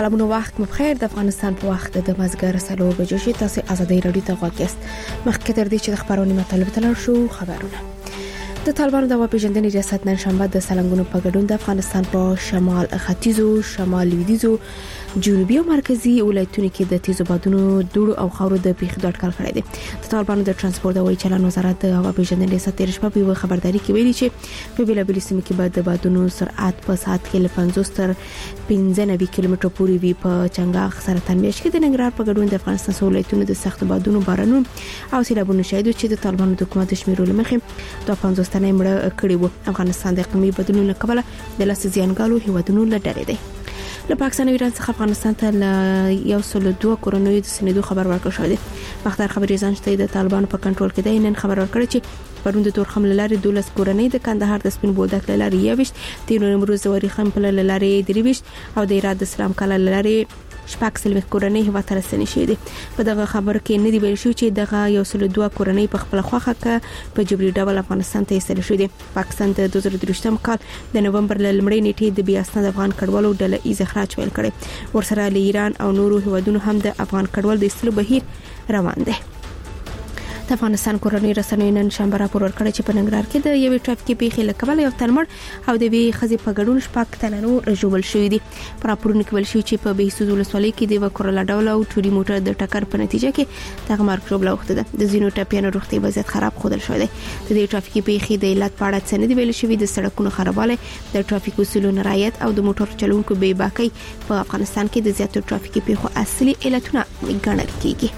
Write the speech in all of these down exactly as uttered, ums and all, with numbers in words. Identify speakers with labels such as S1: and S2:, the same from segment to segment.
S1: سلامونه وخت مو بخیر. د افغانستان په وخت د مازګر سلو بجو شي تاسو ازادي رادیو ته غواړئ. مخکې تر دې چې د خبرونو مطلب تلل شو خبرونه. د طالبانو د واپېژندنې ریاست نن شنبه د سلنګونو په ګډون د افغانستان په شمال ختیځو، شمال لویدیځو، جنوبي او مرکزي ولایتونو کې د تیزو بادونو دوړو او خاورو د پیښې د اټکل کړی دی. د طالبانو د ترانسپورت او چلن وزارت د واپېژندنې ریاست تیر شپه په خبرداري کې ویلي چې په بیلابېلو سیمو کې به د بادونو سرعت په ساعت کې له پنځوس تر پنځه نوي کیلومتره پورې وي. په چنګاښ سرطان میاشت کې د ننګرهار په ګډون د افغانستان ولایتونو د سخت بادونو، بارانونو او سیلابونو شاهد چې د طالبانو د حکومت شمیرو لمخې د پنځوس تنه مړه کړي وو. افغانستان د اقلیمي بدلون له کبله د لاس زیانګالو هیوادونو له ډلې دی. له پاکستان او ایران څخه افغانستان ته یو سل دوه کورونو د سندو خبر ورکړ شوی دی. مختار خبري ځان چې د طالبانو په کنټرول کې دی نن خبر ورکړ چې پرون د تورخم لارې دولس کورنۍ د کندهار د سپین بولدک لارې یويشت، د نومبر زوري خم په لارې دریويشت او د اراده اسلام کله لارې شپږ سلوي کورنۍ هوا تر سنې شي دي. په دغه خبر کې نه دی ویل شو چې دغه یو سل دوه کورنۍ په خپل خوخه کې په جبري ډول افغانستان ته ایستل شوی دی. پاکستان د دوه زره درویشتم کال د نومبر لمړۍ نیټې د بیا اسناد افغان کډوالو ډله ایز اخراج ویل کړي. ورسره له ایران او نورو هیوادونو هم د افغان کډوال د ایستلو بهیر روان دی. د افغانستان کورنۍ رسنیو نن شنبه راپور ورکړ چې په ننګرهار کې د یوې ټرافیکي پیښې له کبله یو تن مړ او د وی خزي په ګډون شپږ تنه نور ژوبل شوی دي. پر راپورونو کې ویل شوی چې په بهسود ولسوالۍ کې د وکړه ډول او ټوري موټر د ټکر په نتیجه کې دغه مرګ ژوبل وخت ده. د زینو ټاپیانو روغتي وضعیت خراب خودل شوی دی. د دې ټرافیکي پیښې د علت په اړه څه نه دی ویل شوی. د سړکونو خرابوالی، د ټرافیک اصولو رعایت او د موټر چلونکو بې باکۍ په افغانستان کې د زیاتو ټرافیکي پیښو اصلي علتونه ګڼل کیږي.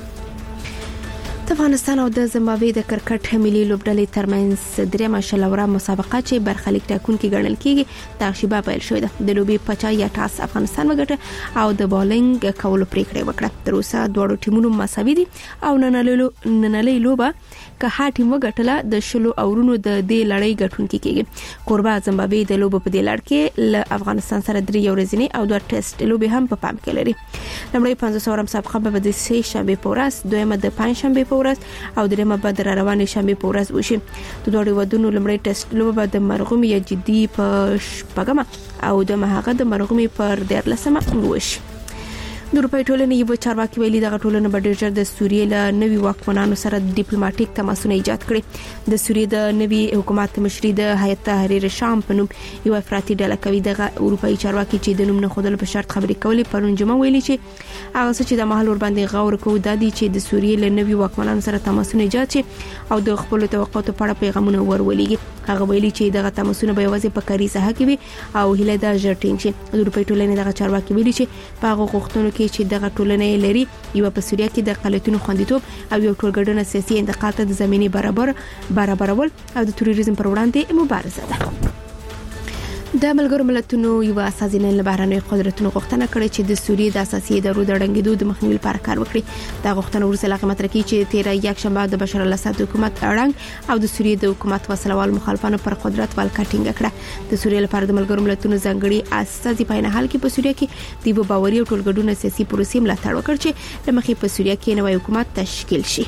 S1: د افغانستان او د زمبابوې د کرکټ ملي لوبډلې ترمنځ درېمه شلوره مسابقه چې برخلیک ټاکونکي ګڼل کیږي د شیبه پیل شوې ده. د لوبي پچا یا ټاس افغانستان وګټه او د بولینګ کولو پریکړه وکړه. تر اوسه دوه ټیمونو مساوي دي او نننلې لوبه که هر ټیم وګټله د شلو اورونو د دې لړۍ ګټونکي کیږي. قربا زمبابوې د لوبو په دې لړ کې له افغانستان سره درې ورځې او دوه ټیسټ لوبي هم په پام کې لري. لمړی پنځه سوه مسابقه به د سه شنبه په ورځ، دویمه د پنځ شنبه په ورځ او دریمه به د روانې شنبه په ورځ وشي. د دوه ودونو لمړی ټیسټ لوبه د مرغومي یا جدي په شپږمه او د مهاغه د مرغومي پر دیارلسمه وشي. د اروپای ټولنې یو چارواکي ویلي دغه ټولنه به ډېر ژر د سوریې له نوي واکمنانو سره ډیپلوماټیک تماسونه ایجاد کړي. د سوریې د نوي حکومت مشري د هیئت تحریر شام په نوم یو افراطي ډله کوي. دغه اروپای چارواکي چې د نوم نه خودل په شرط خبرې کولې پرون جمعه ویلي چې هغه څه چې د محل ور باندې غور کوي د دې چې د سوریې له نوي واکمنانو سره تماسونه ایجاد شي او د خپل توقعاتو په اړه پیغامونه ورولېږي. هغه ویلي چې دغه تماسونه به یوازې په کاري ساحه کې وي او هله د ژټینګ شي. د اروپای ټولنې دغه چارواکي ویلي چې په هغه غوښتنو کې چې دغه ټولنې لري یو په سوریه کې د قلتونو خوندیتوب او یو ټولګډنه سیاسي انتقال ته د زميني برابر برابرول او د تروریزم پر وړاندې مبارزه ده. د ملګرو ملتونو یو اساسي نن بهرنۍ قدرتونو غوښتنه کړې چې د سوریې د اساسي ادارو د ړنګېدو د مخنیوي لپاره کار وکړي. دا غوښتنه ورسره لغمت راکړي چې تیر یک شنبه د بشار الاسد حکومت اړنګ او د سوریې د حکومت وسلوال مخالفانو پر قدرت والکټینګ کړه. د سوریې لپاره د ملګرو ملتونو ځانګړي اساسي پاینهال کې په سوریه کې د باوري او ټولګډونه سیاسي پروسې ملاتړ وکړ چې لمخې په سوریه کې نوی حکومت تشکیل شي.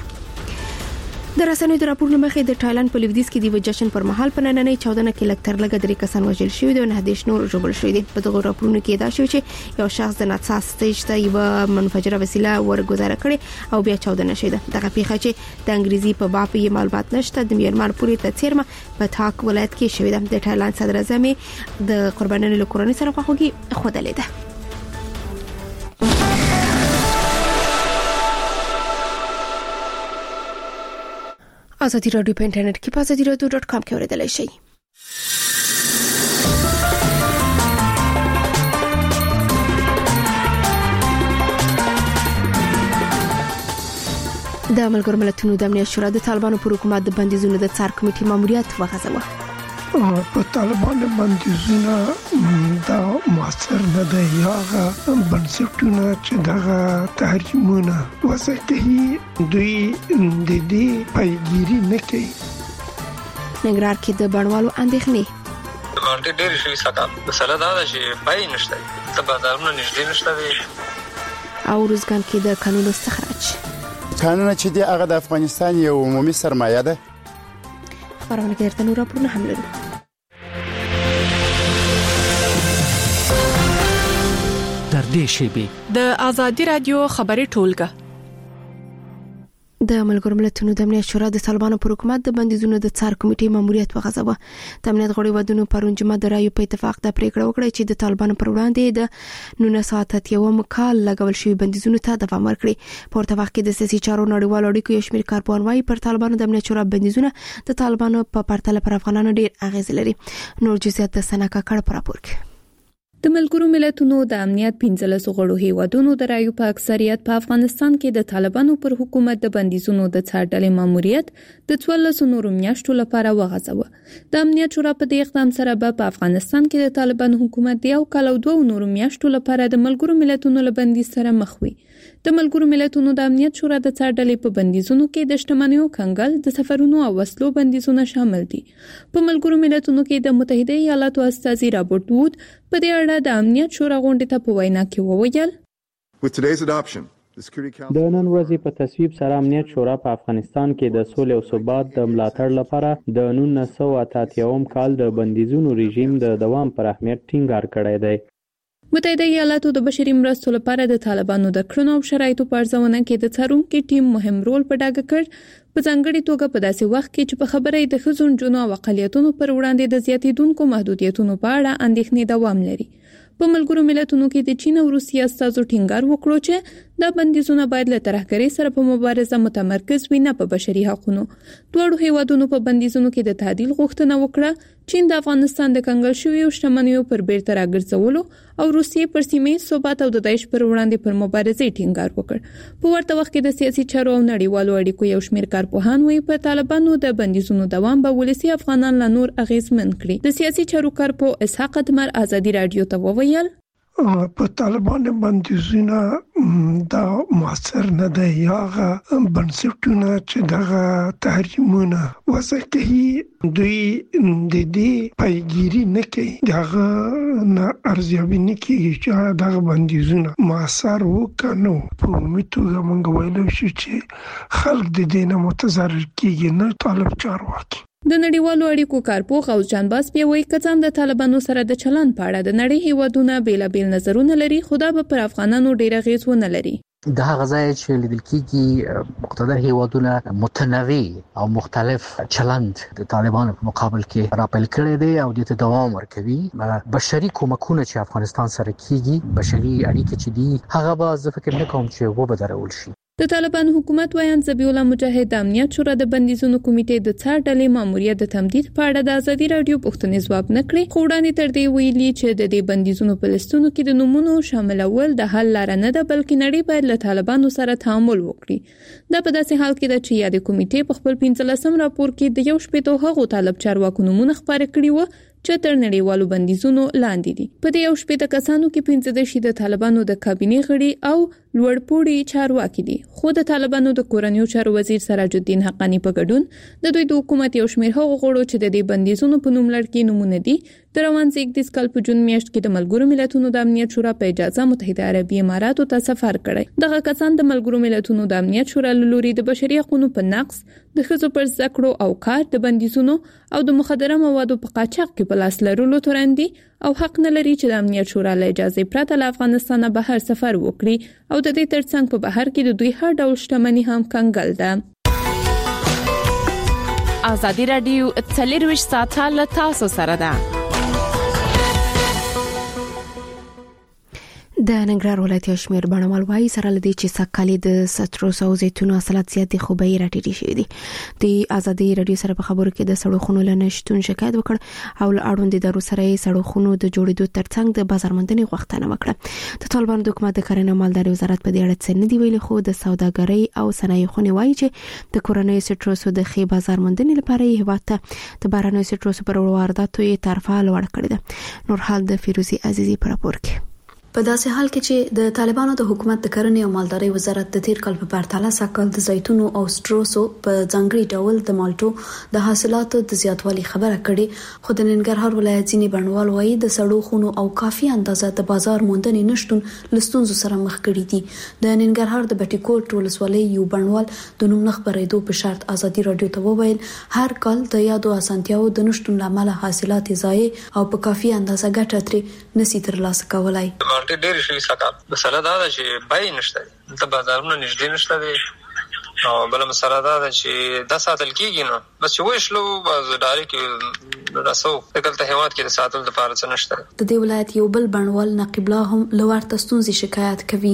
S1: د رسنیو د راپورونو مخې د تایلند په لویدیځ کې د جشن پر مهال په نننۍ چاودنه کې لکتر لګ درې کسان وژل شوي دي او نه دیش نور ژوبل شوي دي. په دغه راپورونو کې دا شو چې یو شخص د ناڅا سټیج ته یو منفجره وسیله ورګزاره کړي او بیا چاودنه شوه. دغه پیښه چې د انګریزي په باب یې معلومات نشته د میرمن پورې تڅیرمه په تاک ولایت کې شوې ده. د تایلند صدر اعظم د قربانیانو له کورنۍ سره خواخوږي خوده لیده. ازادي رادیو په انټرنیټ کې په ازادي رادیو ډاټ کام کې اوریدلای شئ. د ملګرو ملتونو د امنیت شورا د طالبانو پر حکومت د بندیزونو د څار کمیټې ماموریت وغځاوه.
S2: په طالبانو بندیزونه دا موثر نه دی. هغه بنسټونه چې دغه تحریمونه وضع کوي دوی د دې پیگیری نه کوي.
S1: ننګرهار کې د بڼوالو اندېښنې
S3: باندې ډېر شي ساته مسله دا ده چې پای نشته، ته بازارونه نږدې نشته
S1: او روزګان کې د قانون استخراج.
S4: قانون چې دی هغه د افغانستان یو عمومي سرمایه ده.
S1: خبرونه کې درته نور راپورونه هم لرو.
S5: تر دې شیبې
S6: د آزادي رادیو خبري ټولګه.
S1: د ملګرو ملتونو د امنیت شورا د طالبانو پر حکومت د بندیزونو د څار کمیټې ماموریت وغځاوه. د امنیت غړي ودونو پرون جمعه د رایو په اتفاق د پریکړه وکړه چې د طالبانو پر وړاندې د نولس ساعت اتیا کال لګول شوی بندیزونو ته دوام ورکړي. په اتفاق کې د سیاسي چارو نړیوال اړیکو یو شمېر کارپوهان وايي پر طالبانو د امنیت شورا بندیزونه د طالبانو په پرتله پر افغانانو ډیر اغیز لري. نور جزئیات د سناکا کړه پر راپور کې.
S7: د ملګرو ملتونو د امنیت پنځلس غړو هیوادونو د رایو په اکثریت په افغانستان کې د طالبانو پر حکومت د بندیزونو د څار ډلې ماموریت د څوارلسو نورو میاشتو لپاره وغځاوه. د امنیت شورا په دې اقدام سره به په افغانستان کې د طالبانو حکومت د یو کال او دوه نورو میاشتو لپاره د ملګرو ملتونو له بندیز سره مخ وي. د ملګرو ملتونو د امنیت شورا د څار ډلې په بندیزونو کې د شتمنیو کنګل، د سفرونو او وسلو بندیزونه شامل دي. په ملګرو ملتونو کې د متحده ایالاتو استازي رابرټ وود په دې اړه د امنیت شورا غونډې ته په وینا کې وویل:
S8: د نن ورځې په تصویب سره امنیت شورا په افغانستان کې د سولې او ثبات د ملاتړ لپاره د نولس سوه اته کال د بندیزونو رژیم د دوام پر اهمیت ټینګار کړی دی.
S7: متحده ایالاتو د بشري مرستو لپاره د طالبانو د کړنو او شرایطو په ارزونه کې د څارونکو ټیم مهم رول په ډاګه کړ، په ځانګړي توګه په داسې وخت کې چې په خبره د ښځو، نجونو او اقلیتونو پر وړاندې د زیاتېدونکو محدودیتونو په اړه اندېښنې دوام لري. په ملګرو ملتونو کې د چین او روسیې استازو ټینګار وکړو چې دا بندیزونه باید له ترهګرۍ سره په مبارزه متمرکز وي، نه په بشري حقوقو. دواړو هیوادونو په بندیزونو کې د تعدیل غوښتنه وکړه. چین د افغانستان د کنګل شویو شتمنیو پر بیرته راګرځولو او روسیې پر سیمې ثبات او د داعش پر وړاندې پر مبارزې ټینګار وکړ. په ورته وخت کې د سیاسي چارو او نړیوالو اړیکو یو شمېر کارپوهان وايي پر طالبانو د بندیزونو دوام به ولسي افغانان لا نور اغیزمن کړي. د سیاسي چارو کارپوه اسحاق اتمر آزادي رادیو ته وویل:
S2: په طالبانو بندیزونه دا موثر نه دی. هغه بنسټونه چې دغه تحریمونه وضع کوي دوی د دې پیگیری نه کوي، دغه نه ارزیابي نه کوي چې دغه بندیزونه موثر وکنو. په عمومي توګه موږ ویلو شو چې خلک د دې نه متضرر کیږي، نه طالب چارواکي.
S7: د نړیوالو اړیکو کارپوه غوث جانباز بیا وایي که څه هم د طالبانو سره د چلند په اړه د نړۍ هیوادونه بیلابیل نظرونه لري، خو دا به پر افغانانو ډیر اغیز ونه لري.
S9: د هغه ځای چې لیدل کېږي مقتدر هیوادونه متنوع او مختلف چلند د طالبانو په مقابل کې راپیل کړی دی او د دوام ورکوي. بشري کومکونه چې افغانستان سره کېږي، بشري اړیکې چې دي، هغه به زه فکر نه کوم چې وبدرول شي.
S7: د طالبانو حکومت وایي ذبیح الله مجاهد د امنیت شورا د بندیزونو کمیټې د څار ډلې ماموریت د تمدید په اړه د آزادي رادیو پوښتنې ځواب نه کړی، خو وړاندې تر دې ویلي چې د دې بندیزونو په لستونو کې د نومونو شاملول د حل لاره نه ده، بلکې نړۍ باید له طالبانو سره تعامل وکړي. دا په داسې حال کې ده چې یاد کمیټې په خپل پنځلسم راپور کې د یو شپېتو هغو طالب چارواکو نومونه خپاره کړي وو چې تر نړیوالو بندیزونو لاندې دي. په دې یو شپېته کسانو کې پنځه دېرش د طالبانو د کابینې غړي او لوړپوړي چارواکي دي، خو د طالبانو د کورنیو چارو وزیر سراج الدین حقانی په ګډون د دوی د حکومت یو شمېر هغو غړو چې د دې بندیزونو په نوم لړ نومونه دي د روان زیږدیز کال په جون میاشت کې د ملګرو ملتونو د امنیت شورا په اجازه متحده عربي اماراتو ته سفر کړی. دغه کسان د ملګرو ملتونو د امنیت شورا له لوري د بشري حقوقو په نقض، د ښځو پر زده کړو او کار، د بندیزونو او د مخدره موادو په قاچاق کې په لاس لرلو تورن دي او حق نه لري چې د امنیت شورا له اجازه پرته له افغانستان بهر سفر وکړي او د دې ترڅنګ په بهر کې د دوی هر ډول شتمني هم کنګل ده.
S6: آزادي رادیو څلرویشت ساعته له تاسو سره ده.
S1: د ننګرهار ولایت یو شمېر بڼوال وايي سره لدی چې سږکال د ستروس او زیتونو حاصلات زیات دي، خو بیې راټیټې شوي دي. د آزادي رادیو سره په خبرو کې د سړو خونو له نشتون شکایت وکړ او له اړوند ادارو سره یې سړو خونو د جوړېدو ترڅنګ د بازار موندنې غوښتنه وکړه. د طالبانو د حکومت د کرنې او مالدارۍ وزارت په دې اړه څه نه دی ویلي، خو د سوداګرۍ او صنایع خونې وايي چې د کورنیو سټروسو د ښې بازار موندنې لپاره یې هېواد ته د بهرنیو سټروسو پر وارداتو یې طرفه لوړ کړې ده. نور حال د فیروزي عزیزي په راپور کې.
S10: په داسې حال کې چې د طالبانو د حکومت د کرنې او مالدارۍ وزارت د تیر کال په پرتله سږکال د زیتونو او سټروسو په ځانګړي ډول د مالټو د حاصلاتو د زیاتوالي خبره کړي، خو د ننګرهار ولایت ځینې بڼوال وايي د سړو خونو او کافي اندازه د بازار موندنې نشټون له ستونزو سره مخ کړي دي. د ننګرهار د بټي کوټ ولسوالۍ یو بڼوال د نوم نه خبرېدو په شرط آزادي رادیو ته وویل هر کال د یادو اسانتیاو د نشټون لامل حاصلات ضایع او په کافي اندازه ګټه ترې نسی ترلاسه کولای.
S3: مالټي ډېر شي سکه مسله دا ده چې بای نشته د بازارونو نږدې نشته دی او بل مسله دا ده چې د ساتل کیږي نو بس چې وښلو باز ډایرکټ راسو دلته هیواد کې د ساتل لپاره څه نشته.
S10: د دې ولایت یو بل بڼوال نقیب الله هم لوړ تستونزي شکایت کوي.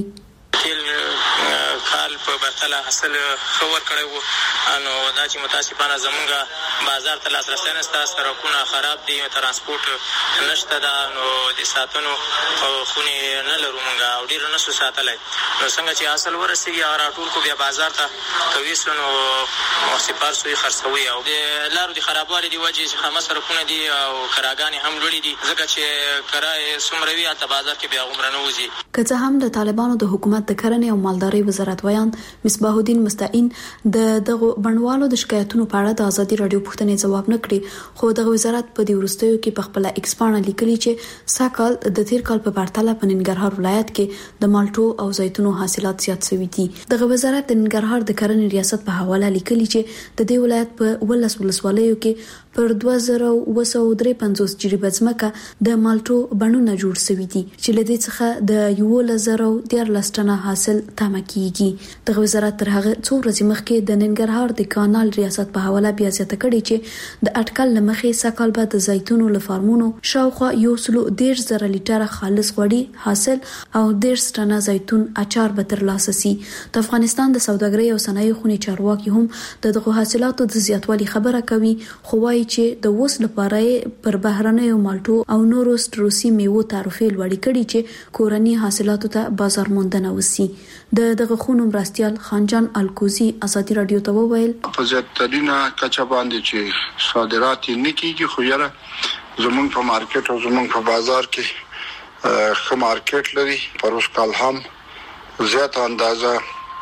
S5: کال په برتله حاصل خبر کړی وو نو دا چې متاسفانه زمونږ بازار ته لاسرسی نشته، سړکونه خراب دي، ترانسپورټ نشته ده، نو د ساتنو خونې نه لرو مونږ او ډېر نشو ساتلی. نو څنګه چې حاصل ورسېږي هغه راټول کړو بیا بازار ته کویسو نو سپار سوی خرڅوي او د لارو د خرابوالي د وجې چې خامه سړکونه دي او کراګانې هم لوړې دي ځکه چې کرایې څومره وي هلته بازار کې بیا هغومره نه وځي.
S10: که څه هم د طالبانو د حکومت د کرنې او مالدارۍ وزارت ویان مصباح الدین مستعین د دغه بڼوالو د شکایتونو په اړه د ازادي رادیو پوښتنې ځواب نه کړي، خو دغه وزارت په دې وروستیو کې په خپل ایکس پاڼه لیکلي چې ساکال د تیر کال په پرتله په ننګرهار ولایت کې د مالټو او زیتونو حاصلات زیات شوي دي. دغه وزارت د ننګرهار د کرنې ریاست په حواله لیکلي چې د دې ولایت په ولس ولسوالیو کې پر دوه زره اوه سوه درې پنځوس جریبه ځمکه د مالټو بڼونه جوړ شوي دي چې له دې څخه د یولس زره دیارلس ټنه حاصل تمه کیږي. دغه وزارت تر هغه څو ورځې مخکې د ننګرهار د کانال ریاست په حواله بیا زیاته کړې چې د اټکل لمخې سکهال به د زیتونو لفارمونو شاوخوا یو سلو ډیر زره لیټره خالص غوړي حاصل او ډیر ټنه زیتون اچار به ترلاسه شي. د افغانستان د سوداګرۍ او صنایع خونې چارواکي هم دغه حاصلاتو د زیاتوالي خبره کوي، خو وايي چې د اوس لپاره پر بهرنیو مالټو او نورو ستروسي میوو تعرفې لوړې کړي چې کورني حاصلاتو ته بازار موندنه وسی. د دغه خونو مرستيال خانجان الکوزي ازادي رادیو ته وویل
S11: په زیاترینه کچه باندې چې صادرات نه کیږي، خو یاره زمونږ په مارکیټ او زمونږ په بازار کې ښه مارکیټ لري. پر اوس کال هم زیات اندازه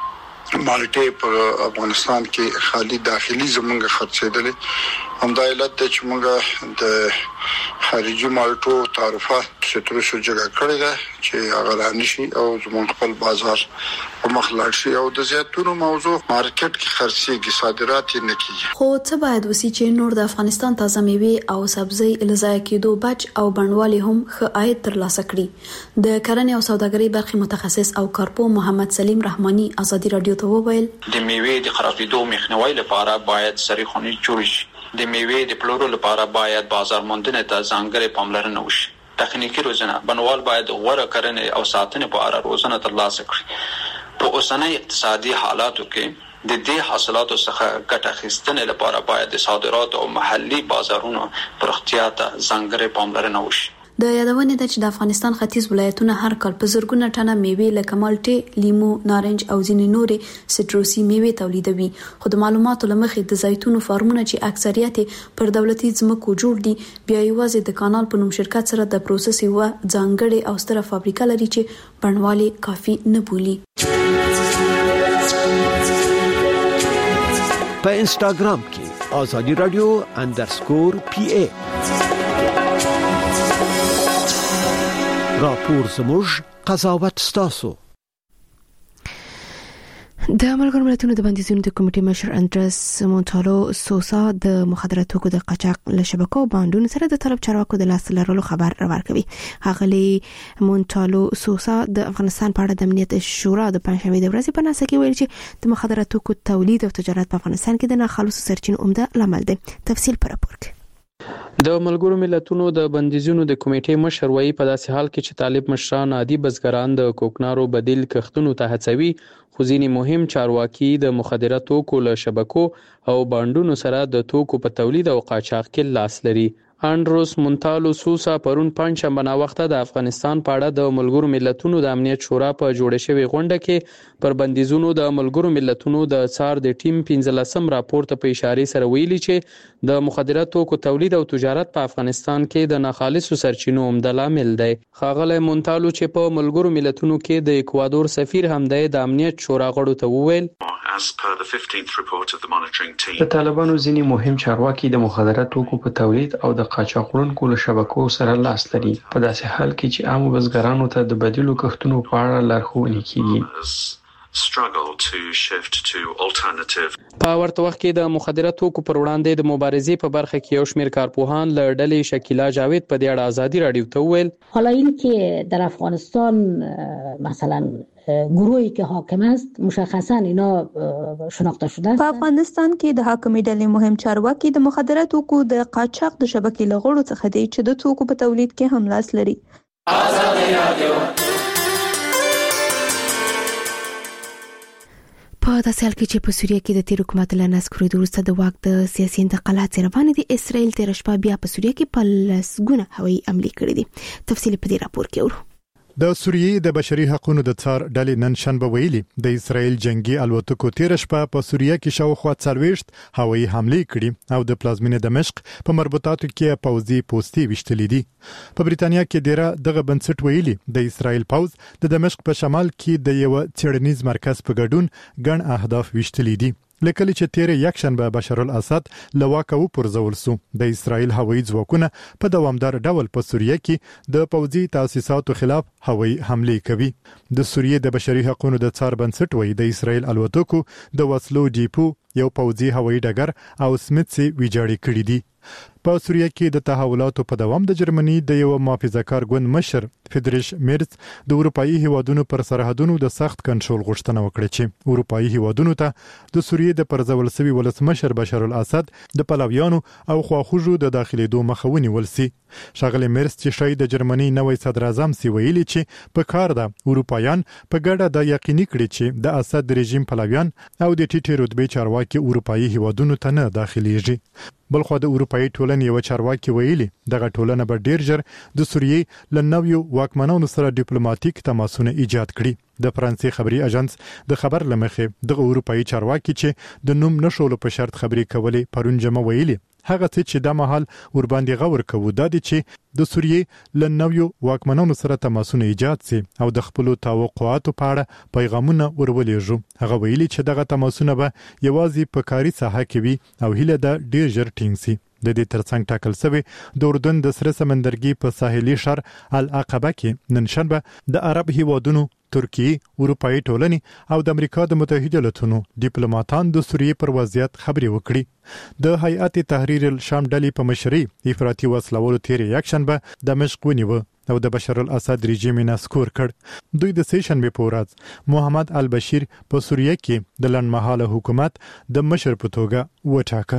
S11: مالټې په افغانستان کې خالي داخلي زمونږ خرڅېدلې. همدا علت دی چې موږ د خارجي مالټو تعرفات سترسو جګه کړې ده چې هغه رانشي او زمونږ خپل بازار په مخ لاړ شي او د زیتونو موضوع مارکیټ کې خرڅېږي، صادرات یې نه کیږي.
S10: خو څه باید وسی چې نور د افغانستان تازه میوې او سبزي لزای کېدو بچ او بڼوالي هم ښه عاید ترلاسه کړي. د کرنې او سوداګرۍ برخې متخصص او کارپو محمد سلیم رحماني ازادي رادیو ته وویل
S12: د میوې د خرابېدو مخنیوي لپاره باید سړې خونې جوړ شي. د میوې د پلورلو لپاره باید بازار موندنې ته ځانګړې پاملرنه وشي. تخنیکی روزنه بڼوال باید غوره کرنې او ساتنې په اړه روزنه ترلاسه کړي. په اوسنۍ اقتصادي حالاتو کې د دې حاصلاتو څخه ګټه اخیستنې لپاره باید د صادراتو او محلي بازارونو پراختیا ته ځانګړې پاملرنه وشي.
S10: د یادونې ده چې د افغانستان ختیځ ولایتونه هر کال په زرګونه ټنه میوې لکه مالټې، لیمو، نارنج او ځینې نورې سټروسي میوې تولیدوي. خو د معلوماتو له مخې د زیتونو فارمونه چې اکثریت پر دولتي ځمکو جوړ دي بیا یوازې د کانال په نوم شرکت سره د پروسس یو ځانګړې او ستره فابریکه لري چې بڼوالي کافي نه بولي.
S13: په انسټاګرام کې آزادي رادیو انډرسکور پی ای راپور زموږ قضاوت ستاسو.
S1: د ملګرو ملتونو د بندیزونو د کمیټې مشر اندرس مونټالو سوسا د مخدره توکو د قاچاق له شبکو باندونو سره د طلب چارواکو د لاس لرلو خبر ورکوي. هغه مونټالو سوسا د افغانستان په اړه د امنیت شورا د پنځمې د ورځې په ناسه کې ویل چې د مخدره توکو تولید او تجارت په افغانستان کې د ناخالصو سرچینو عمده لامل دی. تفصیل پر راپور کې
S8: د ملګرو ملتونو د بندیزونو د کمیټې مشر وایي په داسې حال کې چې طالب مشران عادي بزګران د کوکنارو بدیل کښتونو ته هڅوي، خو ځینې مهم چارواکي د مخدره توکو له شبکو او بانډونو سره د توکو په تولید او قاچاق کې لاس لري. انډروس مونټالو سوسا پرون پنځشنبه ناوخته د افغانستان په اړه د ملګرو ملتونو د امنیت شورا په جوړه شوې غونډه کې پر بندیزونو د ملګرو ملتونو د څار د ټیم پنځلسم راپور ته په اشاره سره ویلي چې د مخدره توکو تولید او تجارت په افغانستان کې د ناخالصو سرچینو عمده لامل دی. ښاغلی مونټالو چې په ملګرو ملتونو کې د اکوادور سفیر هم دی د امنیت شورا غړو ته وویل
S14: د طالبانو ځینې مهم چارواکي د مخدره توکو په تولید او د قاچاق وړونکو له شبکو سره لاس لري، په داسې حال کې چې عامو بزګرانو ته د بدیلو کښتونو په اړه لارښوونې کیږي.
S15: struggle to shift to alternative.
S8: په ورته وخت کې د مخدره توکو پر وړاندې د مبارزې په برخه کې یو شمېر کارپوهان له ډلې شکیلا جاوید په دې اړه ازادي رادیو ته وویل
S16: حالا این که در افغانستان مثلا گروهی که حاکم است مشخصا اینا شناخته شده است.
S17: په افغانستان کې د حاکمي ډلې مهم چارواکي د مخدره توکو د قاچاق د شبکې لغړو څخه دي چې د توکو په تولید کې هم لاس لري.
S1: ازادي رادیو په داسې حال کې چې په سوریه کې د تیر حکومت له نسکورې وروسته د واک د سیاسي انتقالات روان دي، اسرائیل تیر شپه بیا په سوریه کې په لسګونه هوایي حملې کړې دي. تفصیل په دې راپور کې اورو.
S18: د سوریې د بشري حقوقو د څار ډلې نن شنبه ویلي د اسرائیل جنگي الوتکو تیر شپه په سوریه کې شاوخوا څلوېښت هوایي حملې کړې او د پلازمینې دمشق په مربوطاتو کې پوځي پوستې وشتلې دي. په بریتانیا کې ډیره دغه بنسټ ویلي د اسرائیل پوځ د دمشق په شمال کې د یو څېړنیز مرکز په ګډون ګڼ اهداف وشتلې دي. لکه چې تیر یک شنبه بشار الاسد لواکه و پرځول سو، د اسرائیل هوایي ځواکونه په دوامدار ډول په سوریه کې د پوځي تاسیساتو خلاف هوایي حملې کوي. د سوریې د بشري حقوقو د څار بنسټ وایي د اسرائیل الوتکو د وسلو ډیپو یو پوځي هوایي ډګر او سمیتسي ویجاړې کړې دي. په سوریه کې د تحولاتو په دوام د جرمني د یو محافظه‌کار ګوند مشر فریدریش میرز د اروپאי هیوادونو پر سرحدونو د سخت کنټرول غوښتنه وکړه چې اروپאי هیوادونو ته د سوریې د پرځول سوي ولسمشر بشار الاسد د پلاویانو او خواخوږو د داخليدو مخه ونیول سي. شاغلی میرز چې شاید د جرمني نوې صدر اعظم سی ویلي چې په کار ده اروپایان په ګډه د یقیني کړي چې د اسد رژیم پلاویان او د ټیټې رتبې چارواکي اروپאי هیوادونو ته نه داخليږي. بلخو د اروپאי ټولنې یو چارواکي ویلي دغه ټولنه به ډیر ژر د سوریې له نویو واکمنانو سره ډیپلوماټیک تماسونه ایجاد کړي. د فرانسې خبري اژانس د خبر لمخې دغه اروپאי چارواکي چې د نوم نشولو په شرط خبري کولې پرون جمع ویلي هغه څه چې د مهال ور باندې غور کوو د دې چې د سوریې له نویو واکمنانو سره تماسونه ایجاد سي او د خپل توقعاتو په اړه پیغامونه ورولېږي. هغه ویلي چې دغه تماسونه به یوازې په کاري ساحه کې وي او هیله ده ډیر ژر ټینګ سي. د دې ترڅنګ ټاکل شوی د اردن د سره سمندرګي په ساحلي شهر العقبه کې نن شنبه د عرب هیوادونو، ترکیه، اروپאי ټولنې او د امریکا د متحده ایالاتونو ډیپلوماټان د سوریې پر وضعیت خبري وکړي. د هیئت تحریر الشام ډلې په مشرۍ افراطي وسلوالو تیر یک شنبه دمشق ونیو او د بشار الاسد رژیم نسکور کړ. دوی د سه شنبه په ورځ محمد البشیر په سوریه کې د لنډمهاله حکومت د مشر په توګه وټاکه.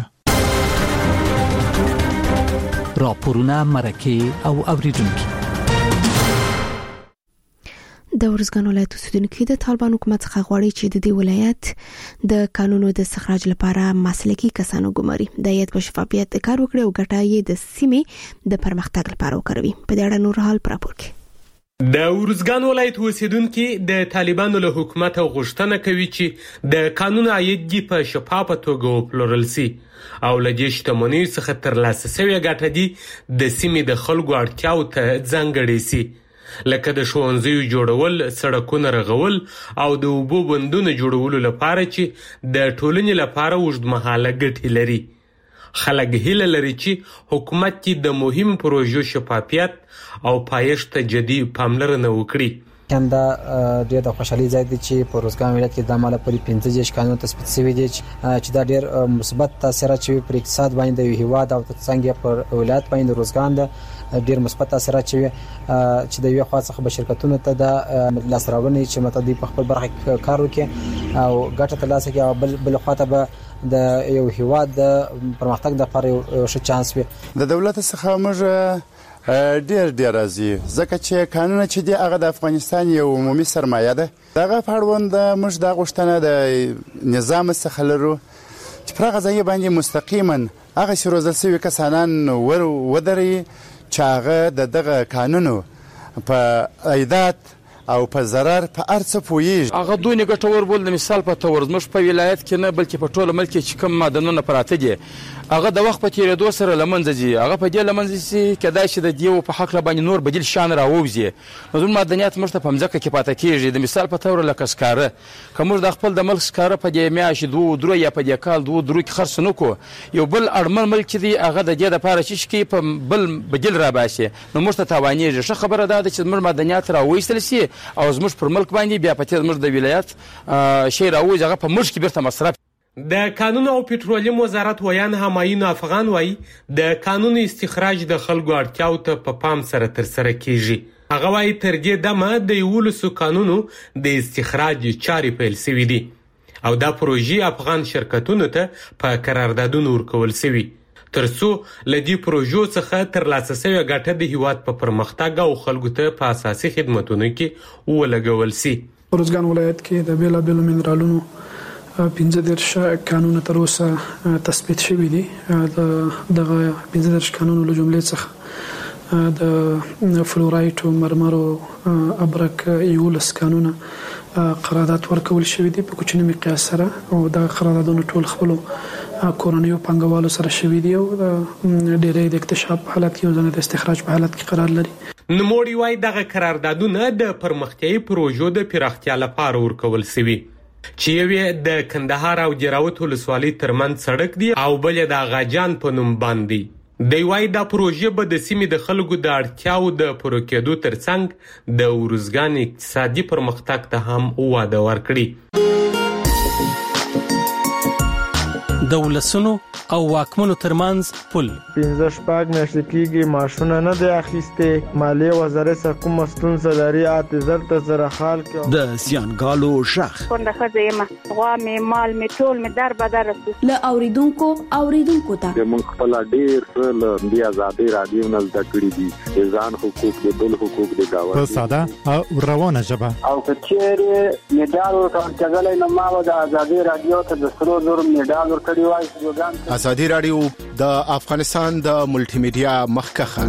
S19: راپورونه مرکه او اوریدونکو
S1: د ورزګان ولایت اوسیدونکو د طالبان حکومت څخه غواړي چې د دې ولایت د قانونو د استخراج لپاره مسلکي کسانو ګماري، د هیئت په شفافیت کار وکړي او ګټه یې د سیمې د پرمختګ لپاره وکړي. په دې اړه نور حال پر راپور کې
S20: د ورزګان ولایت اوسیدونکو د طالبانو له حکومت غوښتنه کوي چې د قانون عاید په شفافه توګه وپلورل شي او لږ شتمنۍ څخه ترلاسه شوی ګټه دي د سیمې د خلکو اړتیاو ته ځانګړې شي، لکه د ښوونځیو جوړول، سړکونه رغول او د اوبو بندونو جوړولو لپاره چې د ټولنې لپاره اوږدمهاله ګټې لري. خلک هیله لري چې حکومت کې د مهمو پروژو شفافیت او پایښت ته جدي پاملرنه وکړي.
S21: کنده ډېر د خوشحالي ځای دی چې په روزګان ولایت کې د مالا پرې پنځه دیرش قانون تصویب شوي دي چې دا ډېر مثبت تاثیرات چې پر اقتصاد باندې د هیواد او څنګه پر ولایت باندې روزګان د ډېر مثبت تاثیرات چې چې د یو خاص څخه شرکتونو ته د لاسراوړنې چې متدي په خپل برخه کار وکړي او ګټه ترلاسه کړي او بل بل خواته به د یو هیواد د پرمختګ لپاره یو ښه چانس وي.
S4: د دولت څخه موږ ډیر ډیر راځي ځکه چې قانون چې دی هغه د افغانستان یو عمومي سرمایه ده. دغه پړوند موږ د غوښتنه د نظام څخه لرو چې پر غځای باندې مستقیما هغه شروع شوی کسانان ور ودري چې هغه د دغه قانونو په ایدات او په zarar په ارڅ پویږي.
S22: هغه دوی نه ګټور بول د مثال په تور زموږ په ولایت کې نه بلکې په ټوله ملک کې چې کوم معدنونه پراته دي هغه د وخت په تیریدو سره لمنځه ځي. هغه په دې لمنځه سي کدای شي د دیو په حق باندې نور بدیل شان راووزي. نو د معدنیات موږ ته په مځکه کې پاتې کیږي. د مثال په تور لکه سکاره کوم د خپل د ملک سکاره په دې میاشت دوه درو یا په دې کال دوه درو کې خرڅ نکو یو بل اړمن ملک دی هغه د دې لپاره چې کی په بل بدیل را باسي نو موږ ته توانیږي. ښه خبره ده چې موږ معدنیات راوېستل سي او زموږ پر ملک باندې بیا په تیر زموږ د ولایت شی راوځي هغه په موږ کې بیرته مصرف.
S20: د قانون او پټرولیم وزارت ویان همایون افغان وایي د قانون استخراج د خلکو اړتیاو ته په پام سره ترسره کیږي. هغه وایي تر دې دمه د یولسو قانونو د استخراج چارې پیل شوې دي او دا پروژې افغان شرکتونو ته په قراردادونو ورکول شوي ترڅو له دې پروژو څخه ترلاسه شوې ګټه د هیواد په پرمختګ او خلکو ته په اساسي خدمتونو کې ولګول شي.
S2: روزګان ولایت کې د بیلابیلو منرالونو پنځه دېرش قانون تر اوسه تثبیت شوي دي. دغه پنځه دېرش قانونو له جملې څخه د فلورایټ او مرمرو ابرک یولس قانون قرارداد ورکول شوی دی په کوچني مقیاس سره او دا قراردادونه ټول خپل کورنیو پنګوالو سره شوی دی او ډېرې د اکتشاف په حالت کې او ځنه د استخراج په حالت کې قرار لري.
S20: نوموړي وايي دغه قراردادونه د پرمختیايي پروژو د پراختیا لپاره ورکول شوي چې یوې د کندهار او جراوت ولسوالۍ ترمنځ سړک دی او بل د اغاجان په نوم باندې. دی وايي دا پروژه به د سیمې د خلکو د اړتیاو د پوره کېدو ترڅنګ د ورزګان اقتصادي پرمختګ ته هم وده ورکړي.
S9: د ولسونو او واکمنو ترمنځ پل
S23: پنځه شپږ میاشتې کېږي معاشونه نه دی اخیستې. مالیې وزارت څخه کومه ستونزه لري اته زر ته زره خال کې
S13: د زیانګالو شخ
S24: کونډه ښځه یم غوا مې مال مې ټول مې در بدر رسي
S10: له اوریدونکو اوریدونکو ته
S25: موږ خپل ډیر څه له دې ازادي رادیو نه زده کړی دي ځان حقوق د بل حقوق د گاوند
S18: په ساده او روانه ژبه
S25: او کچېره میډال ورکړل کېدل نو ما د ازادي رادیو ته د سرو زر میډال ورکړی وای.
S26: ازادي رادیو د افغانستان د ملټي میډیا مخکخه.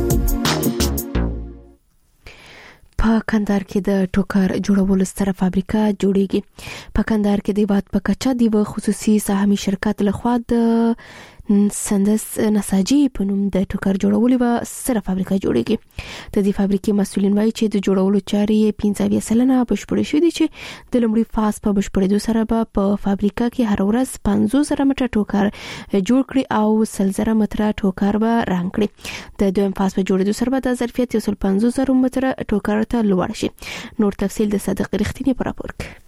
S1: په کندهار کې د ټوکر جوړولو ستره فابریکه جوړیږي. په کندهار کې د باد په کچا د خصوصي سهامي شرکت لخوا د سندس نساجي په نوم د ټوکر جوړولو به ستره فابریکه جوړیږي. د دې فابریکې مسؤلین وایي چې د جوړولو چارې پنځه سلنه بشپړې شوې دي چې د لومړي فاز په بشپړېدو سره به په فابریکه کې هر ورځ پنځوس زره متره ټوکر جوړ کړي او سل زره متره ټوکر به رنګ کړي. د دویم فاز په جوړېدو سره به د ظرفیت یو سل پنځوس زره متره ټوکر ته لوړ شي. نور تفصیل د صادق رښتینی په راپور کې.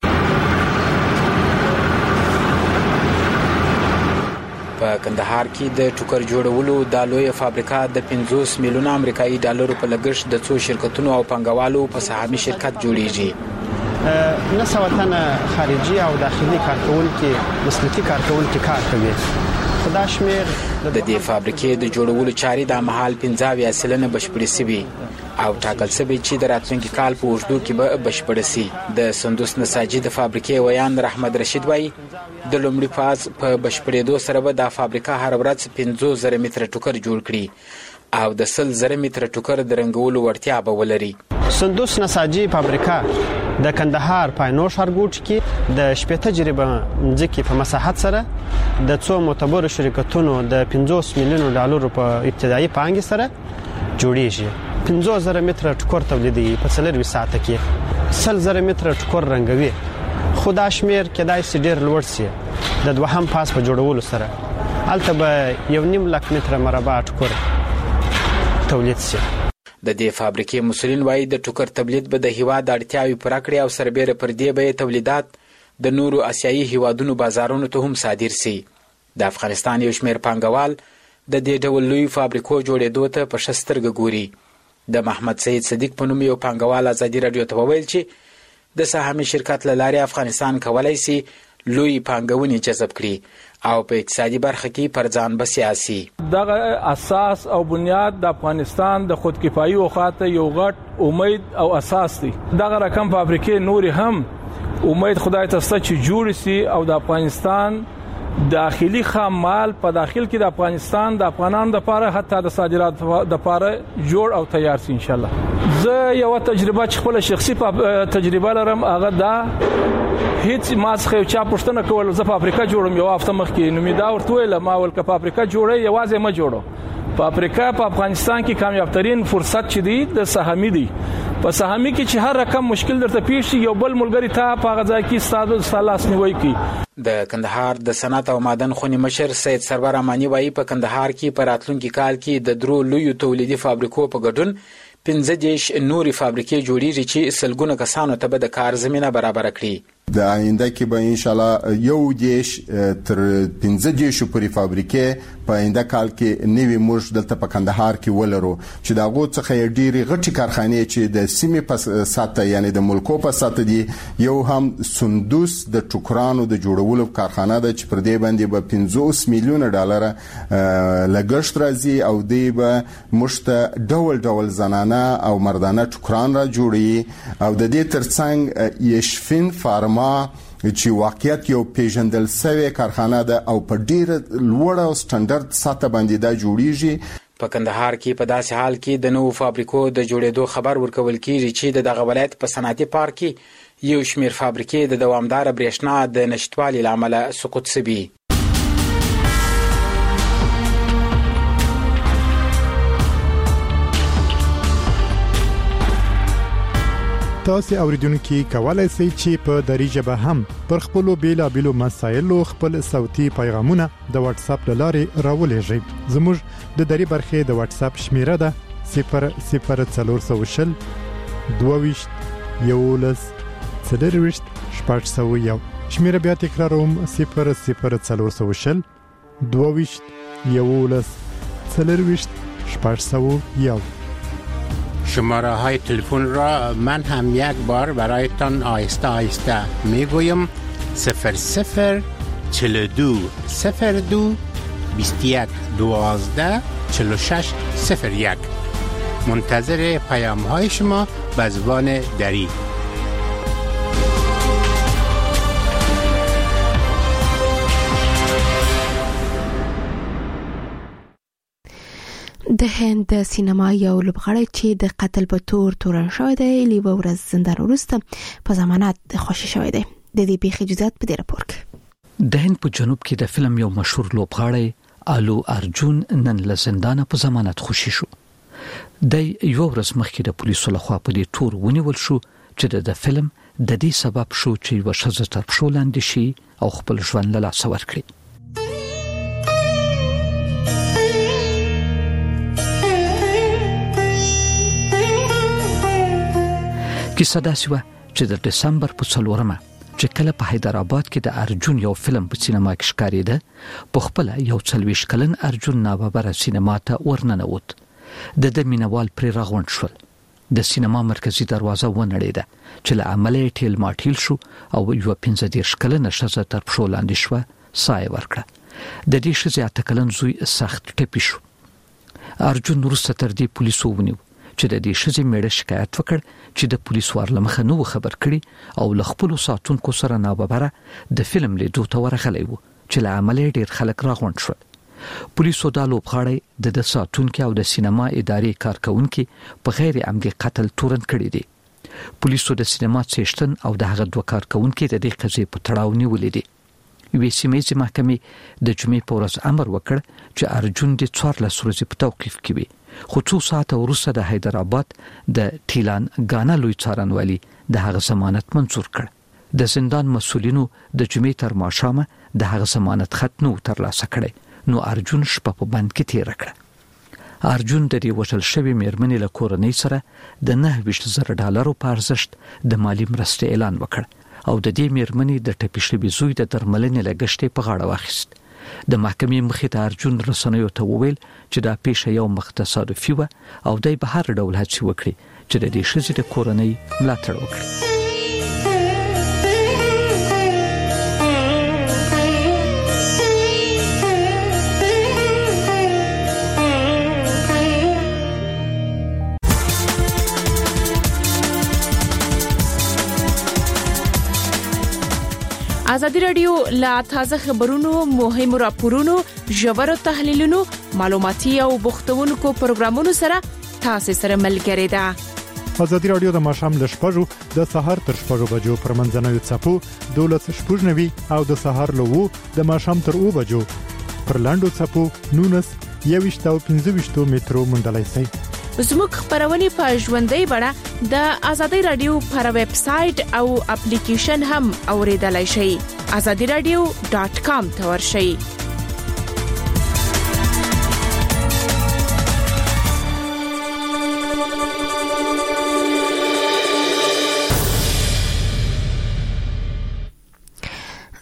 S27: په کندهار کې د ټوکر جوړولو د لوی فابریکه د پنځوس میلیونه امریکایي ډالرو په لګښت د څو شرکتونو او پنګوالو په سهامي شرکت جوړیږي.
S28: نه سوتنه خارجي او داخلي کارکونکو مسلکي کارکونکو کار کوي. خدا شمیر
S27: د دې فابریکې د جوړولو چارې د مهال پنځه سلنه بشپړې شوي او ټاکل شوی چې د راتلونکي کال په اوږدو کې به بشپړ شي. د سندوس نساجي د فابریکې ویان رحمت رشید وایي د لومړي فاز په بشپړېدو سره به د فابریکه هر ورځ پنځوس زره متره ټوکر جوړ کړي او د سل زره متره ټوکر د رنګولو وړتیا به ولري.
S28: سندوس نساجي فابریکه د کندهار پاینو ښارګوټ کې د شپږ تجربه ځکه په مساحت سره د څو معتبر شرکتونو د پنځوس میلیونو ډالرو په ابتدایي پانګې سره جوړیږي. پنځوس زره متره ټوکر تولیدي په څلور ساعت کې سل زره متره ټوکر رنګوي. خدا شمیر کېدای شي ډېر لوړ شي. د دوهم پاس په جوړولو سره البته به یو نیم لک متره مربع ټوکر تولید شي.
S27: د دې فابریکې مسؤلین وایي د ټوکر تولید به د هیواد اړتیاوې پوره کړي او سربېره پر دې به تولیدات د نورو آسیایي هیوادونو بازارونو ته هم صادر شي. د افغانستان یو شمېر پانګوال د دې ډول لوی فابریکو جوړېدو ته په ښه سترګه ګوري. د محمد سید صدیق په نوم یو پانګوال ازادي رادیو ته وویل چې د سهامي شرکت له لارې افغانستان کولای شي لوی پانګونې جذب کړي او په اقتصادي برخه کې پر ځان بسیاسي.
S29: دغه اساس او بنیاد د افغانستان د خودکفایي او خاطر یو غټ امید او اساس دی. دغه رقم فابریکې نور هم امید خدای ته ست چې جوړ شي او د افغانستان داخلي خام مال په داخل کې د افغانستان د افغانانو لپاره حتی د صادرات لپاره جوړ او تیار شي ان شاء الله. زه یو تجربه چې خپل شخصي تجربه لرم هغه دا هیڅ ما څخه چا پوښتنه کول زه په افریقا جوړم. یو هفته مخکې نو می دا ورته ویل ما ول ک په افریقا جوړه یوازې ما جوړو. په افریقا په افغانستان کې کامیاب ترين فرصت چې دی د سهامي دی. په سهامي کې چې هر رقم مشکل درته پیښ شي یو بل ملګری ته په غځا کې ستاسو سلاس نیوي کی.
S27: د کندهار د صنعت او معدن خونی مشر سید سرور امانی وایي په کندهار کې په راتلونکي کال کې د درو لویو تولیدي فابریکو په ګډون پنځه دېرش نورې فابریکې جوړیږي چې سلګونه کسانو ته به د کار زمینه برابر کړي.
S3: د آینده کې به ان شاء الله یو دیش تر پنځه دیش پورې فابریکې په آینده کال کې نوې موږ دلته په کندهار کې ولرو چې دا غو څخه ډېری غټي کارخانې چې د سیمې په ساته یعنی د ملکو په ساته دي. یو هم سندوس د ټوکرانو د جوړولو کارخانه ده چې پر دې باندې به پنځوس میلیونه ډالر لګښت راځي او دی به مشته ډول ډول زنانه او مردانه ټوکران را جوړي او د دې ترڅنګ یشفین فارما چې واقعیت یو پیژندل شوی کارخانه ده او په ډیر لوړ او سټانډرد ساته باندې دا جوړیږي.
S27: په کندهار کې په داسې حال کې د نوو فابریکو د جوړېدو خبر ورکول کیږي چې د دغه ولایت په صنعتي پارک کې یو شمېر فابریکې د دوامدار برېښنا د نشټوالي له امله سقوط شوي.
S18: تاسو اوریدونکو کولای شئ چې په دری ژبه هم پر خپل بیلابېلو مسایلو خپل صوتي پیغامونه د واتس اپ لارې راولېږئ. زموږ د دری برخې د واتس اپ شمیره ده صفر صفر څلور سوه شل دوه یولس څلور شپږ سوه یو. شمیره بیا تکراروم صفر صفر څلور سوه شل دوه یولس څلور شپږ سوه یو.
S5: شماره های تلفن را من هم یک بار برایتان آهسته آهسته میگویم صفر صفر چهل و دو صفر دو بیست و یک دوازده چهل و شش صفر یک. منتظر پیام های شما به زبان دری.
S1: د هند سینما یو لوبغاړی چې د قتل په تور تورن شوی دی لیوه ورځ زندان وروسته په ضمانت خوشی شوی دی. د دې پیښې جزئیات په دې راپور کې.
S19: د هند په جنوب کې د فلم یو مشهور لوبغاړی آلو ارجون نن له زندان په ضمانت خوشی شو. د یو ورځ مخکې د پولیسو لخوا په دې تور ونیول شو چې د فلم د دې سبب شو چې یو شخص تر پښو لاندې شي او خپل ژوند له لاسه ورکړي. کیسه داسې وه چې د دسمبر په څلورمه چې کله په حیدرآباد کې د ارجون یو فلم په سینما کې ښکارېده په خپل یو څلوېښت کلن ارجون ناببره سینما ته ورننوت. د د مینوال پرې راغونډ شول. د سینما مرکزی دروازه ونړېده چې له امله یې ټیل ماټیل شو او یو پنځه دېرش کلنه ښځه تر پښو لاندې شوه ساه یې ورکړه. د دې ښځې اته کلن زوی سخت ټپي شو. ارجون وروسته تر دې پولیسو ونیو چې د دې ښځې میړه شکایت وکړ چې د پولیسو ورلمخه نو خبر کړي او له خپل ساتونکو سره ناببره د فلم لیدو ته ورغلی وو چې له امله ډیر خلک راغونډ شول. پولیسو دا لوبغاړی د د ساتونکو او د سینما ادارې کارکونکو په غیر عمدي قتل تورن کړی دی. پولیسو د سینما څښتن او د هغه دوه کارکونکو د دې قضیې په تړاو نیولې دي. وی سیمې محکمې د جمعې په ورځ امر وکړ چې ارجون د څوارلس ورځې په توقیف کې وي. خو څو ساعته وروسته د حیدرآباد د ټیلان ګانا لوی څارنوالي د هغه ضمانت منظور کړ. د زندان مسولینو د جمعې تر ماښامه د هغه ضمانت خط نو ترلاسه کړی نو ارجون شپه په بند کې تیر کړ. ارجون د دې وژل شوی میرمنې له کورنۍ سره د نهه ویشت زره ډالرو په ارزښت د مالی مرستې اعلان وکړ او د دې میرمنې د ټپي شوي زوی د درملنې لګښت په غاړه واخیست. د محکمې مخې ته ارجون رسنیو ته وویل چې دا پیښه یو مختصادفي وه او دای به هر ډول هڅې وکړي چې د دې ښځې د کورنۍ ملاتړ وکړي.
S6: ازادي رادیو لا تازه خبرونو مهم راپورونو ژور تحلیلونو معلوماتي او بوختونکو پروګرامونو سره تاسو سره ملګری ده.
S18: ازادي رادیو د ماښام ل شپږو د سهار تر شپږو بجو پر منځنوي څپو دولس شپږنوي او د سهار له وو د ماښام تر اوو بجو پر لاندو څپو نونس یويشت او پنځه ویشت مترو منډلای شي.
S6: زموږ خبرونه په ژوندۍ بڼه د ازادي رادیو پر ویب سټ او اپلیکیشن هم اوریدلای شئ. ازادي رادیو ډاټ کام ته ورشئ.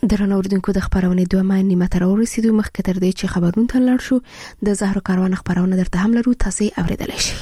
S1: درنو اوریدونکو د خبرونه دوه مې نیمه تر ورسېدو مخکې تر دې چې خبرونه ته لاړ شو د زهرو کاروان خبرونه درته هم لرو تاسو اوریدلای شئ.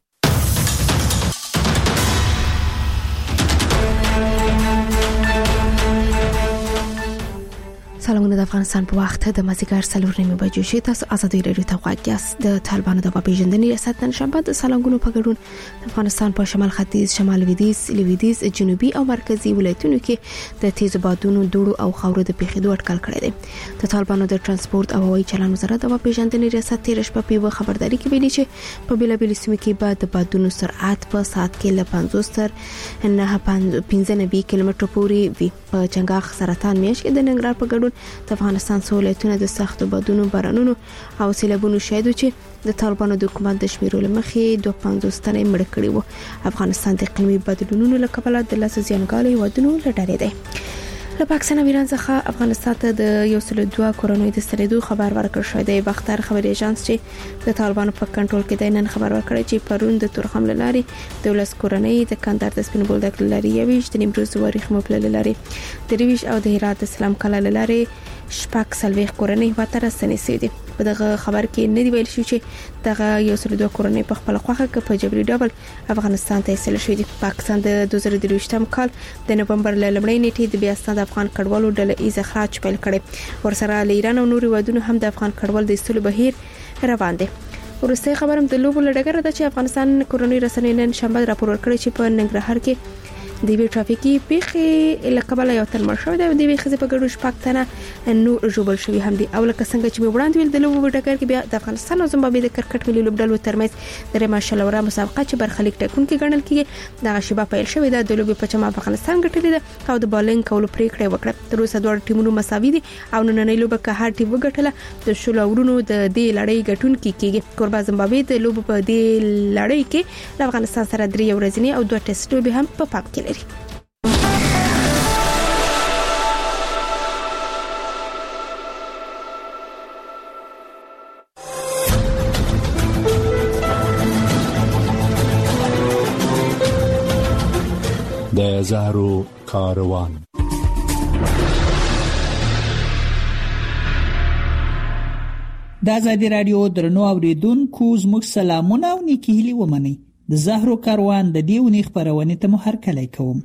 S1: سلامونه د افغانستان په وخت د مازیګر څلور نیمه بجو شي تاسو ازادي رادیو ته غواړئ. د طالبانو د پیژندنې ریاست نن شنبه د سلنګونو په ګډون د افغانستان په شمال ختیځ، شمال لویدیځ، لویدیځ، جنوبي او مرکزی ولایتونو کې د تیز بادونو دوړو او خاورو د پیښېدو اټکل کړی دی. د طالبانو د ترانسپورت او هوایي چلند وزارت د پیژندنې ریاست تیر شپه په خبرداري کې ویلي چې په بیلابیل سیمو کې به د بادونو سرعت په ساعت کې له پنځوس تر نه پنځه نوي کیلومترو پورې وي. په چنګاښ سرطان میاشت کې د ننګرهار په ګډون د افغانستان سہولتونه د سختو بادونو بارانونو او سیلابونو شاهد چې د طالبانو د حکومت د شمیرو لمخې دوه پنځوس تنه مړ کړي وو. افغانستان د اقلیمي بدلونونو له کبله د لاس زیانګالي ودونو لټړې دی. له پاکستان او ایران څخه افغانستان ته د یو سل دوه کورونو د ستنېدو خبر ورکړ شوی دی. بختر خبري ایجنس چې د طالبانو په کنټرول کې دی نن خبر ورکړی چې پرون د تورخم لاري د ولس کورنۍ د کندهار د سپین بولدک لاري یويش د نیمروز وریخ مپل لاري د ریویش او د هرات د سلام کلا لاري شپږ سلويخ کورنۍ وتر سنې دي. په دغه خبر کې نه دی ویل شو چې دغه یو سل دوه کورنۍ په خپل خوخه کې په جبري ډبل افغانستان ته ایستل شوی دي. پاکستان د دوه زره درویشتم کال د نومبر ل لمړۍ نیټې د بیا ستاسو افغان کډوالو ډله ایز اخراج پیل کړي. ورسره له ایران او نورو ودونو هم د افغان کډوال د ایستلو بهیر روان دي. ورسته خبرم د لوبو لړګره ده چې افغانستان کورونی رسنۍ نن شنبه راپور ورکړی چې په ننګرهار کې د وی ټرافیکي پیښې لکبل یو تر مرشو د وی خزه په ګډو شپږ تنه نو جوړ شوی هم دي. او لکه څنګه چې وړاندې ویل د لوبو ټکر کې بیا د افغانستان او زمبابوې د کرکټ ملي لوبډلو ترمنځ د ماشالورا مسابقه چې برخلیک ټاکون کې ګڼل کیږي د شیبه پیل شوې ده. د لوبې په چما افغانستان ګټلې ده او د بالینګ کولو پریکړه وکړه. تر اوسه دوه ټیمونو مساوي دي او نننۍ لوبه که هر ټیم وګټله د شلو ورونو د دې لړۍ ګټون کیږي. کوربه زمبابوې د لوبو په دې لړۍ کې د افغانستان سره درې ورځې او دوه ټیسټ لوبې هم په پام کې لري.
S7: د زهرو کاروان.
S8: د آزادي رادیو درنو اوریدونکو زموږ سلامونه او نیکی هیلې ومنئ. د زهرو کاروان د دیونی خبرونه ته مو هرکلی کوم.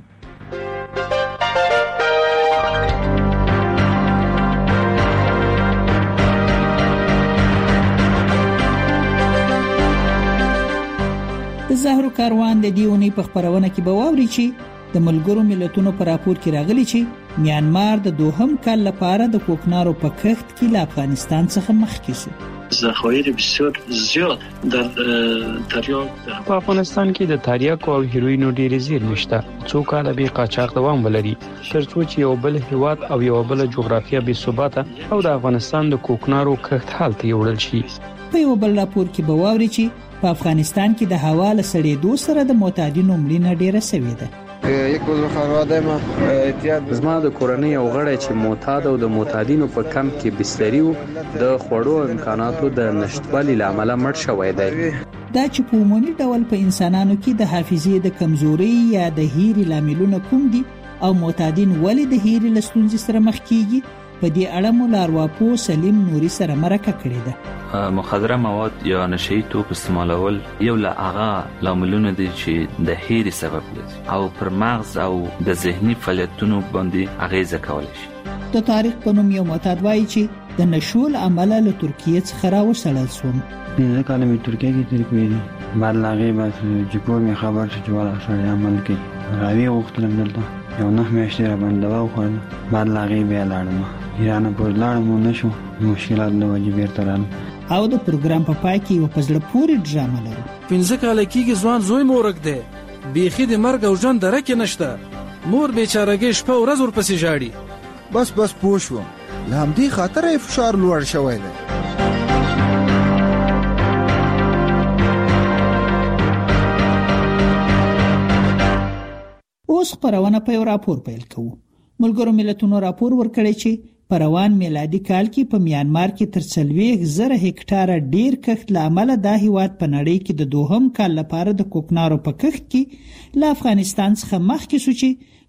S8: د زهرو کاروان د دیونی په خبرونه کې به واوري چې د ملګرو ملتونو پر راپور کې راغلي چې میانمار د دوهم کال لپاره د کوکنارو په کښت کې له افغانستان څخه مخکې شو.
S11: ذخایر بسیار زیاد در تریاک
S12: په افغانستان کې د تریاک او هیروینو ډېر زیرمې شته. څو کاله به قاچاق دوام ولري ترڅو چې یو بل هیواد او یو بل جغرافیه بې ثباته او د افغانستان د کوکنارو کښت حالت یوړل شي.
S8: په یو بل راپور کې به واوري چې په افغانستان کې د هوا له سړېدو سره د معتادینو مړینه ډېره شوې ده.
S14: یک عضو خانواده ما احتیاط
S12: زما د کورنۍ او غړي چې معتاد او د معتادینو په کمپ کې بستری وو د خوړو امکاناتو د نشټوالي لامل مړ شوی دی.
S8: دا چې په عمومي ډول په انسانانو کې د حافظې د کمزوري یا د هیري لاملونه کوم دي او معتادین ولې د هیري لستونزې سره مخ کیږي په دې اړه مو لارواپو سلیم نوري سره مرکه کړې ده.
S15: مخدره مواد یا نشئی توپ استعمالول یو له هغه لاملونه دي چې د هیري سبب لري او پر مغز او د ذهني فعالیتونو باندې اغیزه کولی شي.
S8: د تاریخ په نوم یو معتاد وایي چې د نشول عمل له ترکیه څخه راوړل شوم.
S14: نه کله می ترکیه کې تیر کړی بعد لاغي بس جګو می خبر چې جوړه سره عمل کوي راوي وختل دلته یو نه مېشته را باندې دوا وخوړل بعد لاغي بیا لاړم ایران په لاړم نشو مشکلات نو واجب تران
S8: او د پروګرام په پای کې یو پزړه پوری ډرامه لرو.
S16: پنځه کال کېږي ځوان زوی مورګ دی بیخي د مرګ او ژوند درکه نشته مور بیچارهګي شپه ورځ ورپسې جاړي.
S17: بس بس پوښوم لهم دې خاطر فشار لوړ شوی دی.
S8: اوس خبرونه په یو راپور پیل کوو. ملګرو ملتونو راپور ورکړی چې په روان میلادي کال کې په میانمار کې تر څلوېښت زره هکټاره ډیر کښت لامل د هیواد په نړۍ کې د دوهم کال لپاره د کوکنارو په کښت کې له افغانستان څخه مخکې شو چې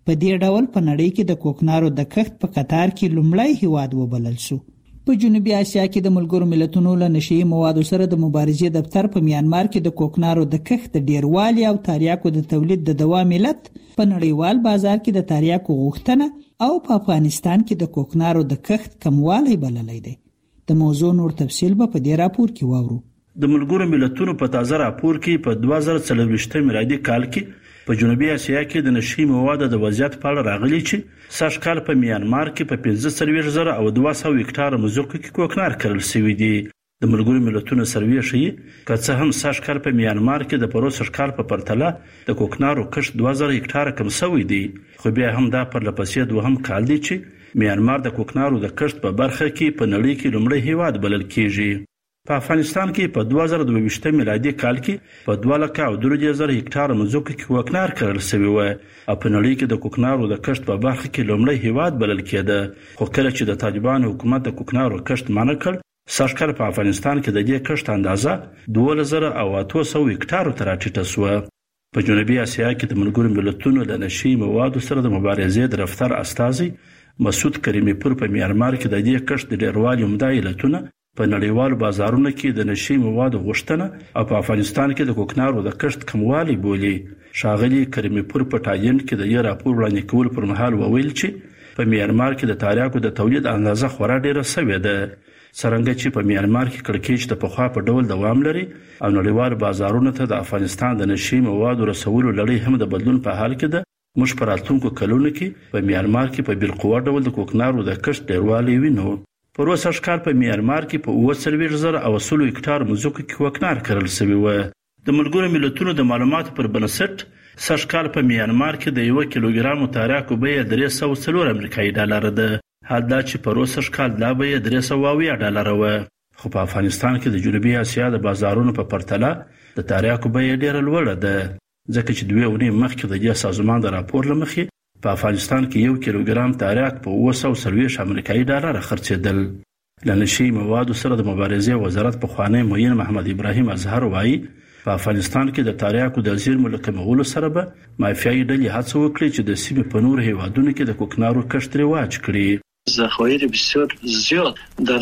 S8: په دې ډول په نړۍ کې د کوکنارو د کښت په قطار کې لومړی هیواد وبلل شو. په جنوبي اسیا کې د ملګرو ملتونو له نشي موادو سره د مبارزې دفتر په میانمار کې د کوکنارو د کښت ډیروالي او تریاکو د تولید د دوام علت په نړیوال بازار کې د تریاکو غوښتنه او په افغانستان کې د کوکنارو د کښت کموالی بللی دی. د موضوع نور تفصیل به په دې راپور کې واورو.
S2: د ملګرو ملتونو په تازه راپور کې په دوه زره څلور میلادي کال کې په جنوبي اسیا کې د نشي موادو د وضعیت په اړه راغلي چې سږ کال په میانمار کې په پنځه څلوېښت زره او دوه سوه هکټاره مځکو کې کوکنار کرل شوي دي. د ملګرو ملتونو سروې ښیي که څه هم سږ کال په میانمار کې د پروسږ کال په پرتله د کوکنارو کښت دوه زره هکټاره کم شوی دی، خو بیا هم دا پرله پسې دوهم کال دی چې میانمار د کوکنارو د کښت په برخه کې په نړۍ کې لومړی هیواد بلل کیږي. په افغانستان کې په دوه زره دوه میلادي کال کې په دوه لکه او درې زره هکټاره مځکو کې کوکنار کرل شوی و او په نړۍ کې د کوکنارو د کښت په برخه کې لومړی هیواد بلل کېده. خو کله چې د طالبانو حکومت د کوکنارو کښت منع کړ، سږ کال په افغانستان کې د دې کښت اندازه دوه زره او اته سوه هکټارو ته راټیټه شوه. په جنوبي اسیا کې د ملګرو ملتونو د نشي موادو سره د مبارزې د دفتر استازي مسعود کریمي پور په میانمار کې د دې کښت د ډیروالي عمده علتونه په نړیوالو بازارونو کې د نشي موادو غوښتنه او په افغانستان کې د کوکنارو د کښت کموالی بولي. ښاغلي کریمي پور په ټایلند کې د یو راپور وړاندې کول پر مهال وویل چې په میانمار کې د تریاکو د تولید اندازه خورا ډیره شوې ده، څرنګه چې په میانمار کې کړکېچ د پخوا په ډول دوام لري او نړیوال بازارونو ته د افغانستان د نشي موادو رسولو لړۍ هم د بدلون په حال کې ده. موږ په راتلونکو کلونو کې په میانمار کې په بالقوه ډول د کوکنارو د کښت ډیروالی وینو. پروسږ کال په میانمار کې په اوه څلوېښت زره او سلو هکټار مځکو کې کوکنار کرل شوی و. د ملګرو ملتونو د معلوماتو پر بنسټ سږ کال په میانمار کې د یو کیلوګرام تریاکو بیه درې سوه څلور امریکایي ډالر ده، حال دا چې پروسږ کال دا بیه درې سوه اویا ډالر و. خو په افغانستان کې د جنوبي اسیا د بازارونو په پرتله د تریاکو بیه ډیره لوړه ده، ځکه چې دوه اونۍ مخکې د دې سازمان د راپور له مخې په افغانستان کې یو کیلوګرام تریاک په اوه سوه څلوېښت امریکایي ډالر خرڅېدل. له نشي موادو سره د مبارزې وزارت پخوانی معین محمد ابراهیم اظهر وایي په افغانستان کې د تریاکو د زیرمو له کمولو سره به مافیایي ډلې هڅه وکړي چې د سیمې په نورو هیوادونو کې د کوکنارو کښت رواج کړي.
S11: ذخایر بسیار زیاد در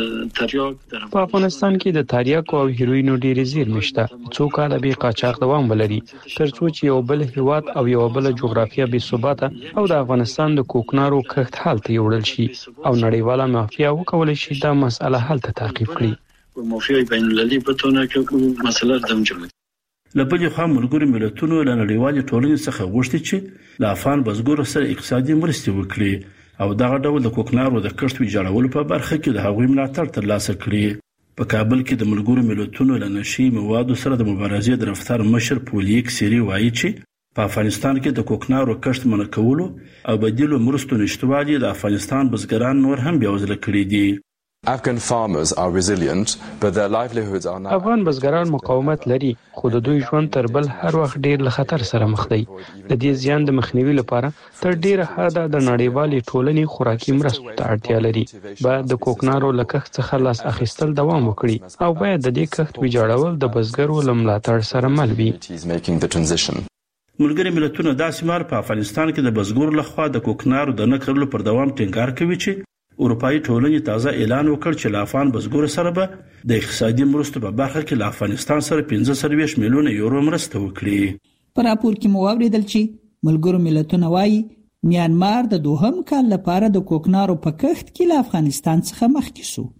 S11: تریاک در
S12: په افغانستان کې د تریاکو او هیروینو ډېرې زیرمې شته، څو کاله به قاچاق دوام ولري ترڅو چې یو بل هیواد او یو بل جغرافیه بې ثباته او د افغانستان د کوکنارو کښت حالت یوړل شي او نړیواله مافیا وکولای شي دا مسله حل ته تعقیب کړي.
S11: مافیا بین المللي بتونه کې مسله دم جوړه.
S2: لبلې خوا ملګرو ملتونو له نړیوالې ټولنې څخه غوښتي چې له افغان بزګرو سره اقتصادي مرستې وکړي او دغه ډول د کوکنارو د کښت ویجاړولو په برخه کې د هغوی ملاتړ ترلاسه کړي. په کابل کې د ملګرو ملتونو له نشي موادو سره د مبارزې د دفتر مشر پولیک سری وایي چې په افغانستان کې د کوکنارو کښت منع کولو او بدیلو مرستو نشټوالي د افغانستان بزګران نور هم بېوزله کړي دي.
S4: Afghan farmers are resilient, but their livelihoods are now.
S12: افغان بزګران مقاومت لري، خو د دوی ژوند تر بل هر وخت ډیر له خطر سره مخ دی. د دې زیان د مخنیوي لپاره تر ډیره حده د نړیوالې ټولنې خوراکي مرستو ته اړتیا لري. باید د کوکنارو له کښت څخه لاس اخیستل دوام وکړي او باید د دې کښت ویجاړول د بزګرو له ملاتړ سره مل وي.
S2: ملګري ملتونه داسې مهال په افغانستان کې د بزګرو لخوا د کوکنارو د نه کرلو پر دوام ټینګار کوي چې اروپایي ټولنې تازه اعلان وکړ چې له افغان بزګرو سره به د اقتصادي مرستو په برخه کې له افغانستان سره پنځه څلوېښت میلیونه یورو مرسته وکړي.
S8: په راپور کې مو واوریدل چې ملګرو ملتونه وایي میانمار د دوهم کال لپاره د کوکنارو په کښت کې له افغانستان څخه مخکې شو.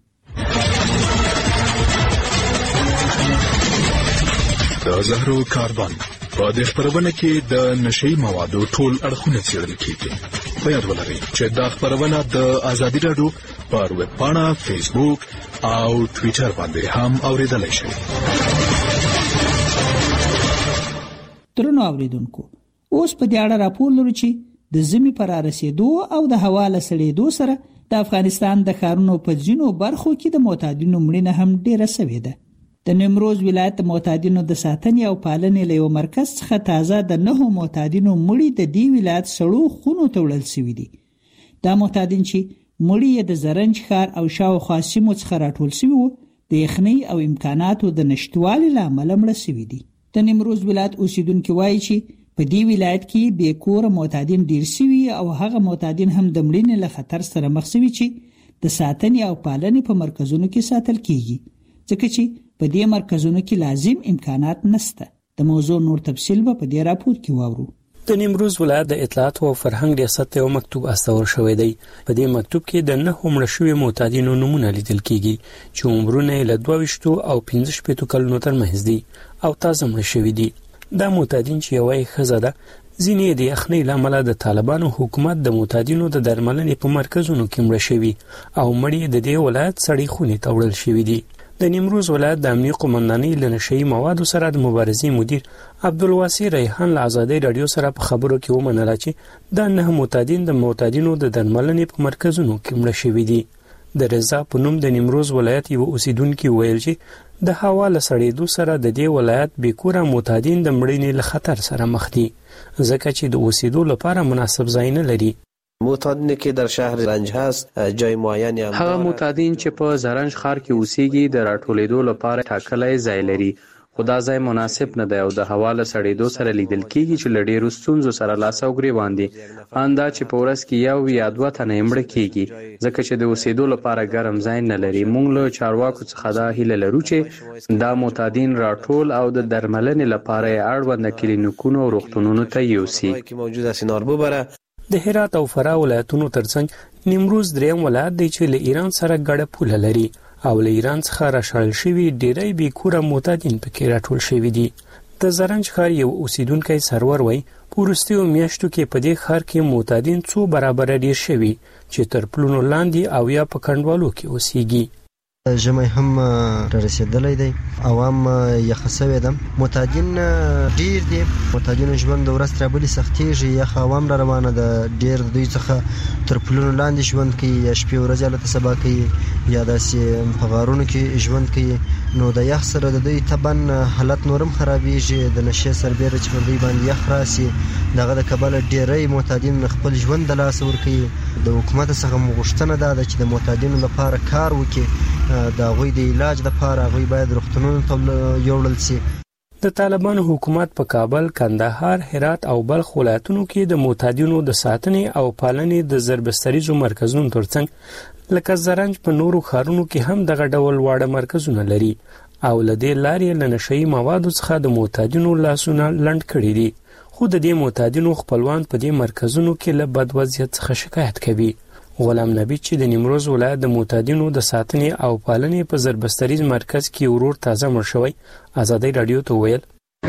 S9: د زهرو کاربن په دې خبرونه کې د نشي موادو ټول اړخونه څېړل کیږي. په یاد ولرئ چې دا خبرونه د ازادي راډیو پر ویب پاڼه، فیسبوک او ټوئیټر باندې هم اوریدلای شئ.
S8: درنو اوریدونکو، اوس په دې اړه راپور لرو چې د زمي پر رسیدو او د هوا له سړېدو سره د افغانستان د ښارونو په ځینو برخو کې د معتادینو مړینه هم ډیره شوې ده. د نیمروز ولایت د معتادینو د ساتنې او پالنې له یو مرکز څخه تازه د نهو معتادینو مړي د دې ولایت سړو خونو ته وړل شوي دي. دا معتادین چې مړي یې د زرنج ښار او شاوخوا سیمو څخه راټول شوي وو، د یخنۍ او امکاناتو د نشتوالي له امله مړه شوي دي. د نیمروز ولایت اوسیدونکي وایي چې په دې ولایت کې بې کوره معتادین ډیر شوي او هغه معتادین هم د مړینې له خطر سره مخ شوي چې د ساتنې او پالنې په مرکزونو کې ساتل کیږي، ځکه چې په دې مرکزونو کې لازم امکانات نشته. د موضوع نور تفصیل به په دې راپور کې واورو.
S12: د نیمروز ولایت د اطلاعات او فرهنګ ریاست ته یو مکتوب استول شوی دی. په دې مکتوب کې د نه مړه شوي معتادینو نمونه لیدل کیږي چې عمرونه له دوه ویشتو او پنځه شپېتو کلونو ترمنځ دي او تازه مړه شوي دي. دا معتادین چې یوه یې ښځه ده، ځینې د یخنۍ له امله د طالبانو حکومت د معتادینو د درملنې په مرکزونو کې مړه شوي او مړي د دې ولایت سړې خونې ته وړل شوي دي. د نیمروز ولایت د امنیه قومندانۍ له نشه یي موادو سره د مبارزې مدیر عبدالواسع ریحان له ازادۍ راډیو سره په خبرو کې ومنله چې دا نه معتادین د معتادینو د درملنې په مرکزونو کې مړه شوي دي. د رضا په نوم د نیمروز ولایت یو اوسیدونکي ویل چې د هوا له سړېدو سره د دې ولایت بېکوره معتادین د مړینې له خطر سره مخ دي، ځکه چې د اوسېدو لپاره مناسب ځای نه لري.
S10: معتادین که در شهر زرنج هست جای معینی هم
S12: هغه معتادین چې په زرنج ښار کې اوسېږي د راټولېدو لپاره ټاکلی ځای لري، خو دا ځای مناسب نه دی او د هوا له سړېدو سره لیدل کېږي چې له ډېرو ستونزو سره لاس او ګرېوان دي. ان دا چې په ورځ کې یو یا دوه تنه یې مړه کېږي، ځکه چې د اوسېدو لپاره ګرم ځای نه لري. موږ له چارواکو څخه دا هیله لرو چې دا معتادین راټول او د درملنې لپاره یې اړونده کلینیکونو او روغتونونو ته یوسي. د هرات او فراه ولایتونو ترڅنګ نیمروز دریم ولایت دی چې له ایران سره ګډه پوله لري او له ایران څخه راشړل شوي ډېری بېکوره معتادین پکې راټول شوي دي. د زرنج ښار یو اوسیدونکی سرور وایي په وروستیو میاشتو کې په دې ښار کې معتادین څو برابره ډېر شوي چې تر پلونو لاندې او یا په کنډوالو کې اوسېږي.
S13: ژمی هم را رسیدلی دی، عوام یخه سوی ده، معتادین ډیر دي، معتادینو ژوند د ورځ تر بلې سختېږي، یخ عوام را روانه ده، ډیر دوی څخه تر پلونو لاندې ژوند کوي، یا شپې ورځې هلته سبا کوي یا داسې په غارونو کې ژوند کوي. نو د یخ سره د دوی طبعا حالت نورم خرابېږي، د نشې سربیره چې پر دوی باندې یخ راسي، دغه د کبله ډیری معتادین خپل ژوند د لاسه ورکوي. د حکومت څخه مو غوښتنه ده چې د معتادینو لپاره کار وکړي، د هغوی د علاج لپاره هغوی باید روغتونونو ته یوړل شي.
S12: د طالبانو حکومت په کابل، کندهار، هرات او بلخ ولایتونو کې د معتادینو د ساتنې او پالنې د ضربستریزو مرکزونو ترڅنګ لکه زرنج په نورو ښارونو کې هم دغه ډول واړه مرکزونه لري او له دې لارې له نشه یي موادو څخه د معتادینو لاسونه لنډ کړي دي. خو د دې معتادینو خپلوان په دې مرکزونو کې له بد وضعیت څخه شکایت کوي. غلام نبی چې د نیمروز ولایت د معتادینو د ساتنې او پالنې په ضربستریز مرکز کې ورور تازه مړ شوی ازادۍ راډیو ته ویل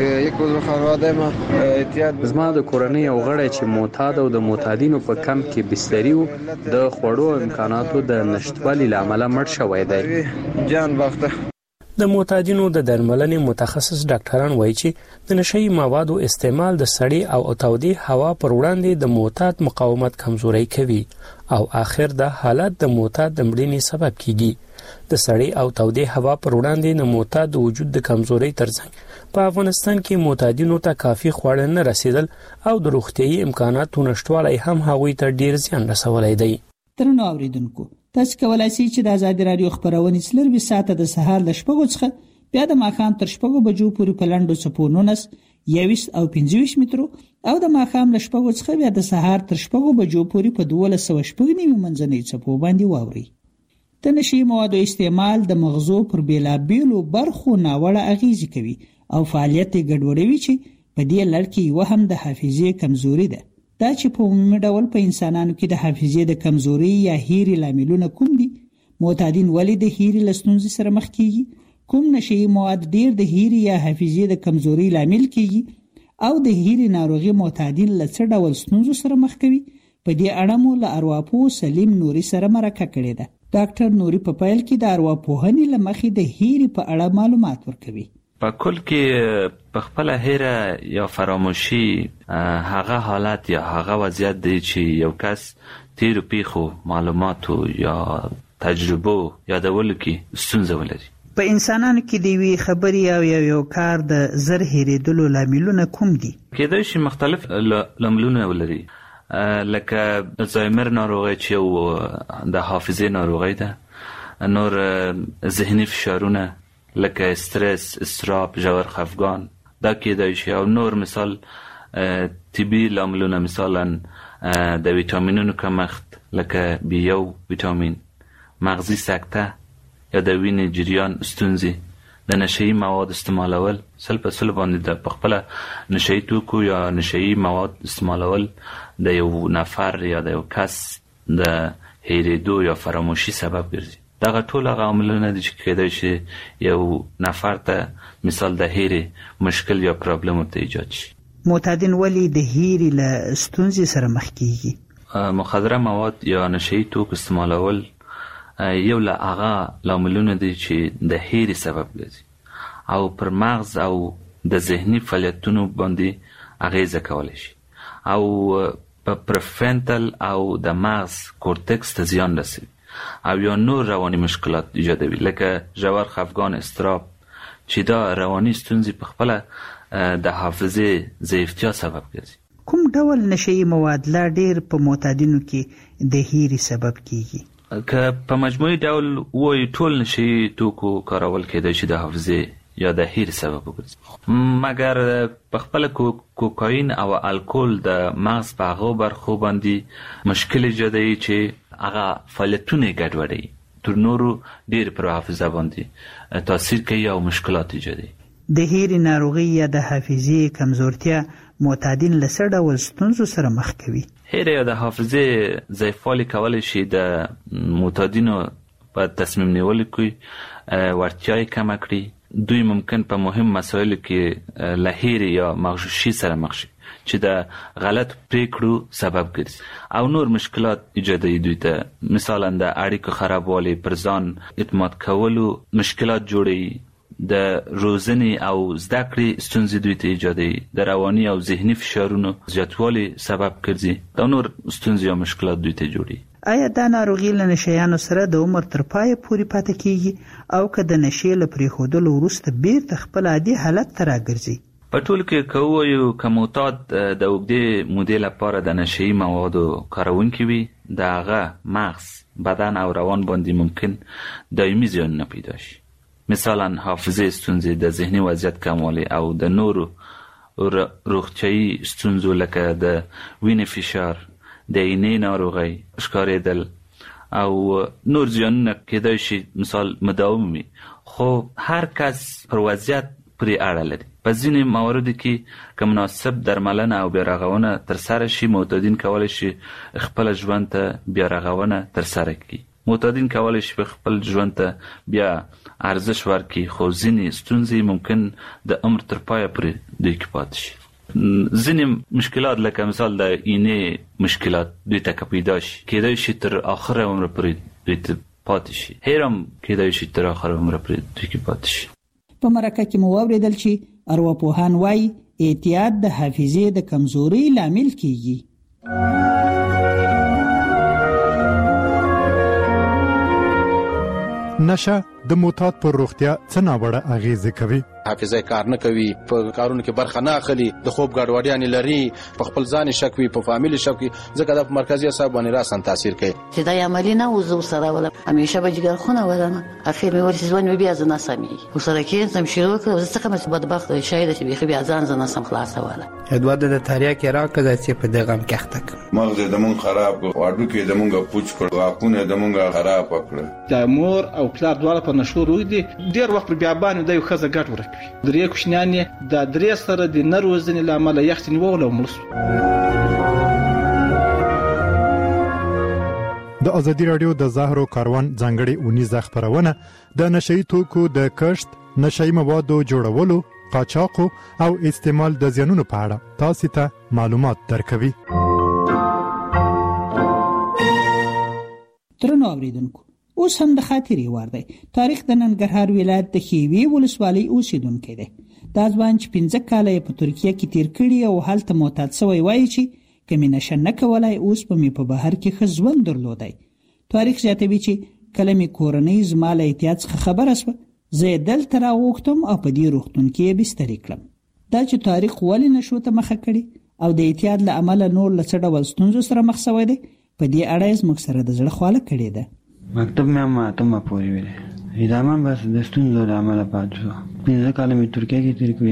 S12: زما د کورنۍ یو غړی چې معتاد او د معتادینو په کمپ کې بستري و د خوړو او امکاناتو د نشتوالي له امله مړ شوی دی.
S10: جان بخته
S12: د معتادینو د درملنې متخصص ډاکټران وایي چې د نشه یي موادو استعمال د سړې او تودې هوا پر وړاندې د معتاد مقاومت کمزوری کوي او آخر دا حالت د معتاد د مړینې سبب کیږي. د سړې او تودې هوا پر وړاندې د معتاد د وجود د کمزوري ترڅنګ په افغانستان کې معتادینو ته کافي خواړه نه رسیدل او د روغتیايي امکاناتو نشټوالی هم هغوی ته ډیر زیان رسولی دی.
S8: درنو اوریدونکو، تاسو کولای شئ چې د ازادي راډیو خبرونه څلروي ساعته د سهار ل شپږو څخه بیا د ماښام تر شپږو بجو پورې په لنډو څپو نولس، یویشت او پنځه ویشت مترو او د ماښام ل شپږو څخه بیا د سهار تر شپږو بجو پورې په دولس سوه شپږ نوي منځنۍ څپو باندې واورئ. د نشي موادو استعمال د مغزو پر بیلابیلو برخو ناوړه اغیزې کوي او فعالیت ګډوډوي چې په دې لړ کې یو هم د حافظې کمزوري ده. دا چې په عمومي ډول په انسانانو کې د حافظې د کمزوري یا هیري لاملونه کوم دي؟ معتادین ولې د هیري له ستونزې سره مخ کیږي؟ کوم نشي مواد ډیر د هیري یا حافظې د کمزوري لامل کیږي؟ او د هیري ناروغي معتادین له څه ډول ستونزو سره مخ کوي؟ په دې اړه مو له ارواپوه سلیم نوري سره مرکه کړې ده. ډاکټر نوري په پیل کې د ارواپوهنې له مخې د هیري په اړه معلومات ورکوي.
S15: په کل کې په خپل هیره یا فراموشي هغه حالت یا هغه وضعیت دی چې یو کس تیرو پیښو معلوماتو یا تجربو یادولو کې ستونزه ولري.
S8: په انسانانو کې د یوې خبرې او یو یو کار د زر هېرېدلو لاملونه کوم دي؟
S15: کېدای شي مختلف لاملونه ولري، لکه الزایمر ناروغي چې یو د حافظې ناروغي ده، نور ذهني فشارونه لکه استرس، استراب، ژور خفګان دا کېدای شي، او نور مثال طبي لاملونه مثلا د ویټامینونو کمښت لکه بی یو ویټامین، مغزي سکته یا د وینې جریان ستونزې، د نشهیي مواد استعمالول سل په سل باندې د پخپله نشهیي توکو یا نشهیي مواد استعمالول د یو نفر یا د یو کس د هیریدو یا فراموشي سبب ګرځي. دغه ټول هغه عاملونه دي چې کېدای شي یو نفر ته مثال د هیرې مشکل یا پرابلم ورته ایجاد شي.
S8: معتادین ولې د هیرې له ستونزې سره مخ کیږي؟
S15: مخدره مواد یا نشهیي توکو استعمالول یو له هغه لاملونه دي چې د هیرې سبب ګرځي او پر مغز او د ذهني فعالیتونو باندې اغیزه کولی شي او په پرفرنټل او د مغز کورتکس ته زیان رسوي او یا نور رواني مشکلات ایجادوي لکه ژور خفګان، اضطراب، چې دا رواني ستونزې په خپله د حافظې ضعیفتیا سبب ګرځي.
S8: کوم ډول نشهیي مواد لا ډیر په معتادینو کې د هیرې سبب کیږي؟
S15: که په مجموعي ډول وایي ټول نشهیي توکو کارول کېدای شي د حافظې یا د هیرې سبب وګرځي، مګر په خپله کوکاین او الکول د مغز په هغو برخو باندې مشکل ایجادوي چې هغه فعالیتونه یې ګډوډوي، تر نورو ډېر پر حافظه باندې تاثیر کوي او مشکلات ایجادوي.
S8: د هیرې ناروغي یا د حافظې کمزورتیا معتادین له څه ډول ستونزو سره مخ کوي؟
S15: هیرې یا د حافظې ضعیفوالی کولی شي د معتادینو په تصمیم نیولو کې وړتیا یې کمه کړي. دوی ممکن په مهم مسایلو کې له هیرې یا مغشوشي سره مخ شي چې د غلط پریکړو سبب ګرځي او نور مشکلات ایجادوي دوی ته، مثلا د اړیکو خرابوالی، پر ځان اعتماد کولو مشکلات جوړوي، د روزنې او زده کړې ستونزې دوی ته ایجادوي، د رواني او ذهني فشارونو زیاتوالي سبب ګرځي، دا نور ستونزې او مشکلات دوی ته جوړوي.
S8: آیا دا ناروغي له نشهیانو سره د عمر تر پایه پورې پاتې کیږي او که د نشې له پرېښودلو وروسته بیرته خپل عادي حالت ته راګرځي؟
S15: په ټول کې که ووایو که معتاد د اوږدې مودې لپاره د نشهیي موادو کارونکي وي، د هغه مغز، بدن او روان باندې ممکن دایمي زیانونه پیدا شي، مثلا حافظې ستونزې، د ذهني وضعیت کموالی او د نورو روغتیایي ستونزو لکه د وینې فشار، د عینې ناروغۍ، ښکارېدل او نور زیانونه کېدای شي مثال مداوم وي، خو هر کس پر وضعیت پرې اړه لري. په ځینې مواردو کې که مناسب درملنه او بیارغونه ترسره شي، معتادین کولی شي خپل ژوند ته بیارغونه ترسره کړي. معتادین کولی شي خپل ژوند ته بیا ارزش ورکړي، خو ځینې ستونزې ممکن د عمر تر پایه پورې دوی کې پاتې شي. ځینې مشکلات لکه مثال د عینې مشکلات دوی ته که پیدا شي، کېدای شي تر آخر عمر پورې دوی ته پاتې شي. هیر هم کېدای شي تر آخر عمر پورې دوی کې پاتې شي.
S8: په مرکه کې مو واورېدل چې ارواپوهان وایي اعتیاد د حافظې د کمزورۍ لامل کیږي.
S18: نشه د معتاد پر روغتیا څه ناوړه اغیزه کوي؟
S20: حافظه کار نه کوي، په کارونو کې برخه نه اخلي، د خوب ګډوډیان لري، په خپل ځان شک وي، په فامیل شک وي، ځکه د مرکزي اعصاب باندې راسن تاثیر کوي.
S21: چې دا عملی نه وزو سره ولا همیشه به جګر خونه ولنه اخر مې ورسې ځوان بیا ځنه سمي وسره کې سم شروع کړ، زه څنګه مې بدبخت شاید چې بیا بیا ځان ځنه سم خلاصه ولا
S22: ادوار د تاریخ کې راکړه چې په دغه مکحتک
S23: مغز د مون خراب واډو کې د مونږه پوچ کړ، واکونه د مونږه خراب کړ.
S24: د مور او پلار دواړه په نشو روي دي، ډیر وخت بیا باندې د یو خزه ګټ ورکوي. درې کوشنیان د درې سره د نروزنې لامل یخت نیول او ملس.
S18: د ازادي رادیو د زهرو کاروان ځانګړي اونیزه خبرونه د نشئی توکو د کشت، نشئی موادو جوړولو، قاچاق او استعمال د زیانونو په اړه تاسو ته معلومات درکوي.
S8: درنو اوریدونکو، اوس هم د خاطرې وار دی. تاریخ د ننګرهار ولایت د خیوي ولسوالۍ اوسیدونکی دی. دا ځوان چې پنځه کاله په ترکیه کې تیر کړي او هلته معتاد شوی وایي چې کمی نشه نه کولای، اوس په می په بهر کې ښه ژوند درلودی. تاریخ زیاتوي چې کله می کورنۍ زما له احتیاط څخه خبره شوه، زه دلته راوغتم او په دې روغتون کې بسترې کړم. دا چې تاریخ ولې نشو ته مخه کړي او د احتیاط له امله نور له څه ډول ستونزو سره مخ شوی دی، په دې اړه زموږ سره د زړه خواله کړې ده.
S14: مکتب مې هم اتمه پورې ویلې، ادامه بس د ستونزو له امله پاتې شو. پنځه کاله مې ترکیه کې تیر کړي دي،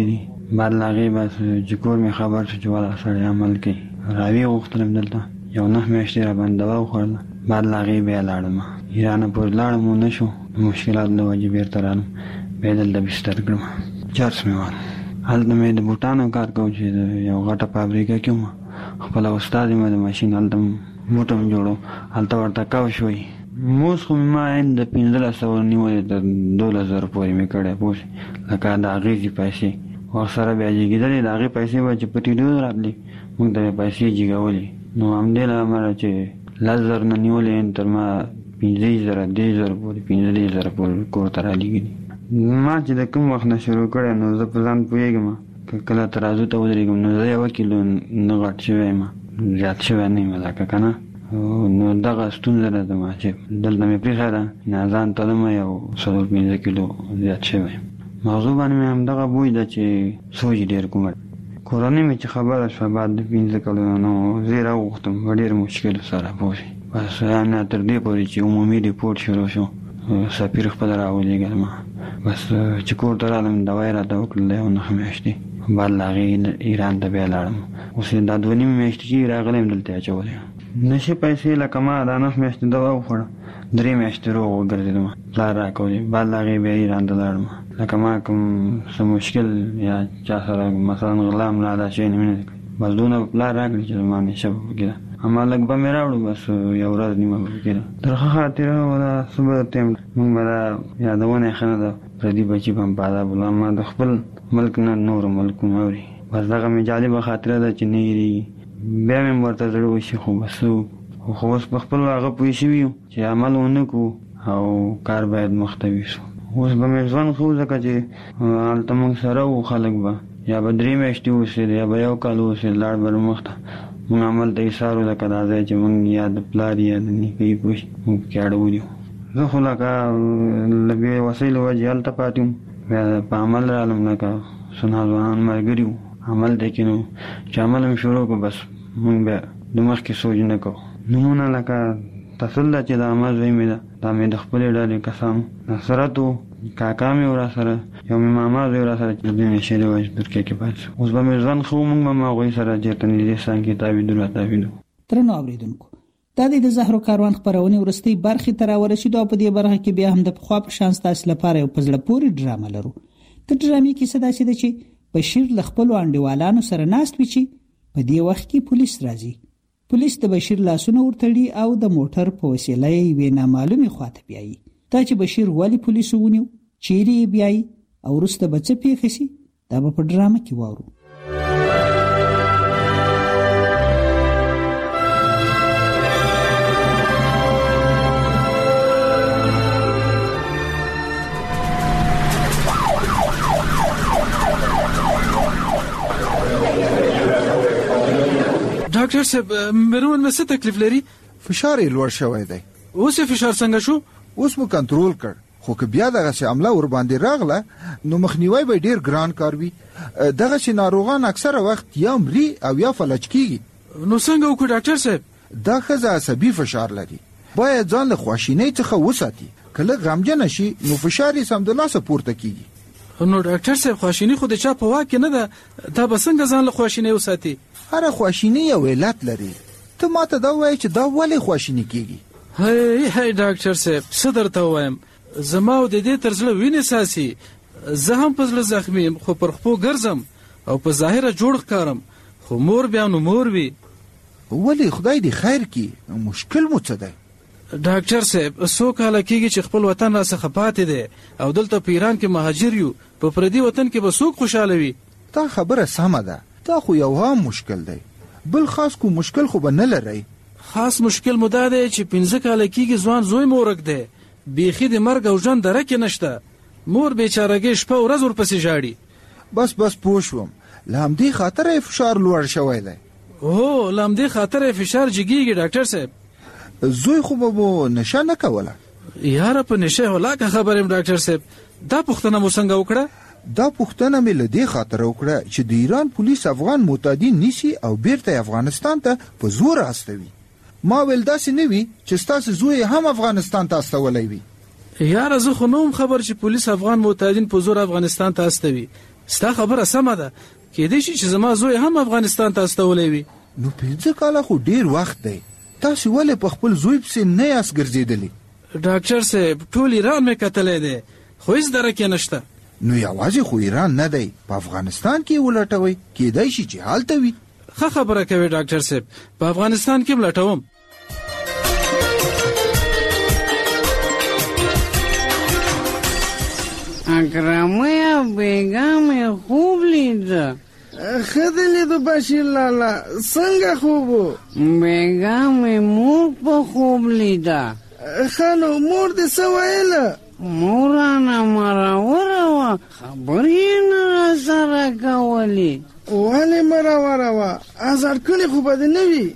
S14: بعد لاغي بس جګور می خبر شو چې ولا سړی عمل کوي راوی غوښتلم دلته یو نه میاشتې را باندې دوا وخوړله بعد لاغي بیا لاړم ایران پورې لاړم نه شو مشکلات له وجې بیرته رالم بیا دلته بستر کړم چارس مې وال هلته مې د بوټانو کار کوم چې یو غټه فابریکه کې وم خپل استاد مې د ماشین هلته موټم جوړو هلته ورته کاو شوی موس خو ما عند پنځلس سوه نیولې د دولس زره پورې مې کړی پوه لکه د هغې پیسې ورسره بیا جګېدلې د هغې پیسې به چې په ټیلیو راتلې موږ ته یې پیسې جګولې نو همدې له امله چې لس زره نه نیولې تر ما پنځه زره درې زره پورې پنځه زره پورې کور ته رالېږلي ما چې د کوم وخت نه شروع کړی نو زه په ځان پوهېږم که کله ترازو ته ودرېږم نو زه یوه کیلو نه غټ شوی یم زیات شوی نه یم لکه که نه نو دغه ستونزه ده زما چې دلته مې پرېښې ده نازان تلم یو څلور پنځه کیلو زیات شوی یم مغزو باندې مې همدغه بوی ده چې سوچ ډېر کومه کورنۍ مې چې خبره شوه بعد د پنځه کلونو نو زه یې راوغوښتم په ډېر مشکلو سره پوه شئ بس نه تر دې پورې چې عمومي ریپورټ شروع شو سفیر خپله راولېږل ما بس چې کور ته رالم دوا یې راته وکړله یو نهه میاشتې بعد له هغې ایران ته بیا لاړم اوس دا دوه نیمې میاشتې چې راغلی یم دلته یې اچولی نشي پیسې لکه ما دا نهه میاشتې دوا وخوړه درې میاشتې روغ وګرځېدم پلار راکولې بعد له هغې بیا ایران ته لاړم لکه ما کوم څه مشکل یا چا سره مثلا غلا ملا دا شی نه مې نه کړي بس دونه پلار راکړي چې زما همیشه به پکې ده اما لږ به مې راوړو بس یو ورځ نیمه به پکې ده تر ښه خاطره به دا څه به ټایم مونږ به دا یادونه یې ښه نه ده پردي بچي به هم په عذاب ولاړ ما د خپل ملک نه نورو ملکونه اوري بس دغه مې جالبه خاطره ده چې نه هېرېږي بیا مې ورته زړه وشي خو بس خو اوس په خپل هغه پوه شوي یو چې عمل ونه کړو او کار باید مخ ته یوسو اوس به مې ژوند ښه ځکه چې هلته موږ سره وو خلک به یا به درې میاشتې اوسېد یا به یو کال اوسېد لاړ به مخ ته موږ عمل ته ایسارو لکه دا ځای چې موږ یا د پلار یا د نیکۍ پوه شي موږ پکې اړولي وو زه خو لکه له بې وسیلو وجې هلته پاتې وم بیا په عمل رالم لکه څه ناځوانان ملګري وو عمل دی کې نو چې عمل هم شروع کړو بس موږ بیا د مخکې سوچ نه کوو نومونه لکه تصل ده چې د عمل زوی مې ده دا مې د خپلې ډلې کسانو نصرت و کاکا مې ورا سره یو مې ماما زوی ورا سره چې د دې نشې د وجې ترکیې کې پاتې شو اوس به مې ژوند ښه و موږ به هم هغوی سره چېرته نږدې ستان کې تاویدو را تاویدو
S8: درنو اورېدونکو دا د زهرو کاروان خپرونې وروستۍ برخې ته راورسېدو او په دې برخه کې بیا هم د پخوا په شان ستاسو لپاره یو په زړه پورې ډرامه لرو د ډرامې کیسه داسې ده چې بشیر له خپلو انډیوالانو سره ناست وي چې په دې وخت کې پولیس راځي پولیس د بشیر لاسونه ورتړي او د موټر په وسیله یې یوې نامعلومې خواته بیایي دا چې بشیر ولې پولیسو ونیو چیرې یې بیایي او وروسته به څه پیښې شي دا به په ډرامه کې واورو
S16: ډاکټر صاحب مرون مې څه تکلیف لري
S17: فشار یې لوړ شوی دی
S16: اوس یې فشار څنګه شو
S17: اوس مو کنټرول کړ خو که بیا دغه څه عمله ور باندې راغله نو مخنیوي به ډیر ګران کار وي دغه چې ناروغان اکثره وخت یا مري او یا فلج کیږي
S16: نو څنګه وکړو ډاکټر صاحب
S17: دا ښځه عصبي فشار لري باید ځان له خواشینۍ څخه وساتي کله غمجن شي نو فشار یې سمدلاسه پورته کیږي
S16: نو ډاکټر صاحب خواشینی خو د چا په واک نه ده دا به څنګه ځان له خواشینۍ وساتي
S17: هر خواشینی یو علت لري ته ماته دا وایې چې دا ولې خواشینی کیږي
S16: هی هی ډاکټر صاحب څه درته وایم زما او د دې تر زړه وینې ساسي زه هم په زړه زخمي یم خو پر خپو ګرځم او په ظاهره جوړ ښکارم خو مور بیا نو مور وي
S17: ولې خدای دې خیر کړي مشکل مو څه دی
S16: ډاکټر صاحب څو کاله کېږي چې خپل وطن راڅخه پاتې دی او دلته په ایران کې مهاجر یو په پردي وطن کې به څوک خوشحاله وي
S17: دا خبره سمه ده دا خو یو هم مشکل دی بل خاص کو مشکل خو به نه لرئ
S16: خاص مشکل مو دا دی چې پنځه کاله کېږي ځوان زوی مو ورک دی بیخي د مرګ او ژوند دره کې نشته مور بیچارهګۍ شپه ورځ ورپسې ژاړي
S17: بس بس پوه شوم له همدې خاطره یې فشار لوړ شوی دی
S16: هو له همدې خاطره یې فشار جګېږي ډاکټر صاحب
S17: زوی خو به مو نشه نه کوله
S16: یاره په نشه هلاکه خبر یم ډاکټر صاحب دا پوښتنه مو څنګه وکړه
S17: دا پوښتنه مې له دې خاطر وکړه چې د ایران پولیس افغان معتادین نیسي او بیرته افغانستان ته په زور استوي ما ویل داسې نه وي چې ستاسو زوی هم افغانستان ته استولی وي
S16: یاره زه خو نوم خبر چې پولیس افغان معتادین په زور افغانستان ته استوي ستا خبره سمه ده، کېدای شي چې زما زوی هم افغانستان ته استولی وي.
S17: نو پنځه کاله خو ډیر وخت دی، تاسو ولې په خپل زوی پسې نه یاست ګرځېدلی؟
S16: ډاکټر صاحب ټول ایران مې کتلی دی خو هېڅ درک یې نشته.
S17: نو یوازې خو ایران نه دی، په افغانستان کې ولټوئ، کېدای شي چې هلته وي.
S16: ښه خبره کوي ډاکټر صاحب، په افغانستان کې لټوم.
S3: اکرمه بیگم خوب لیده.
S5: خده لیدو بشیر لالا، څنګه خوبو؟
S3: بیگم مور په خوب لیده.
S5: خانو مور دې څه ویله؟
S3: مورانه مراوره وه، خبرې یې نه راسره کولې.
S5: ولې مراوره وه؟ ازار کړې خو به دې نه وي.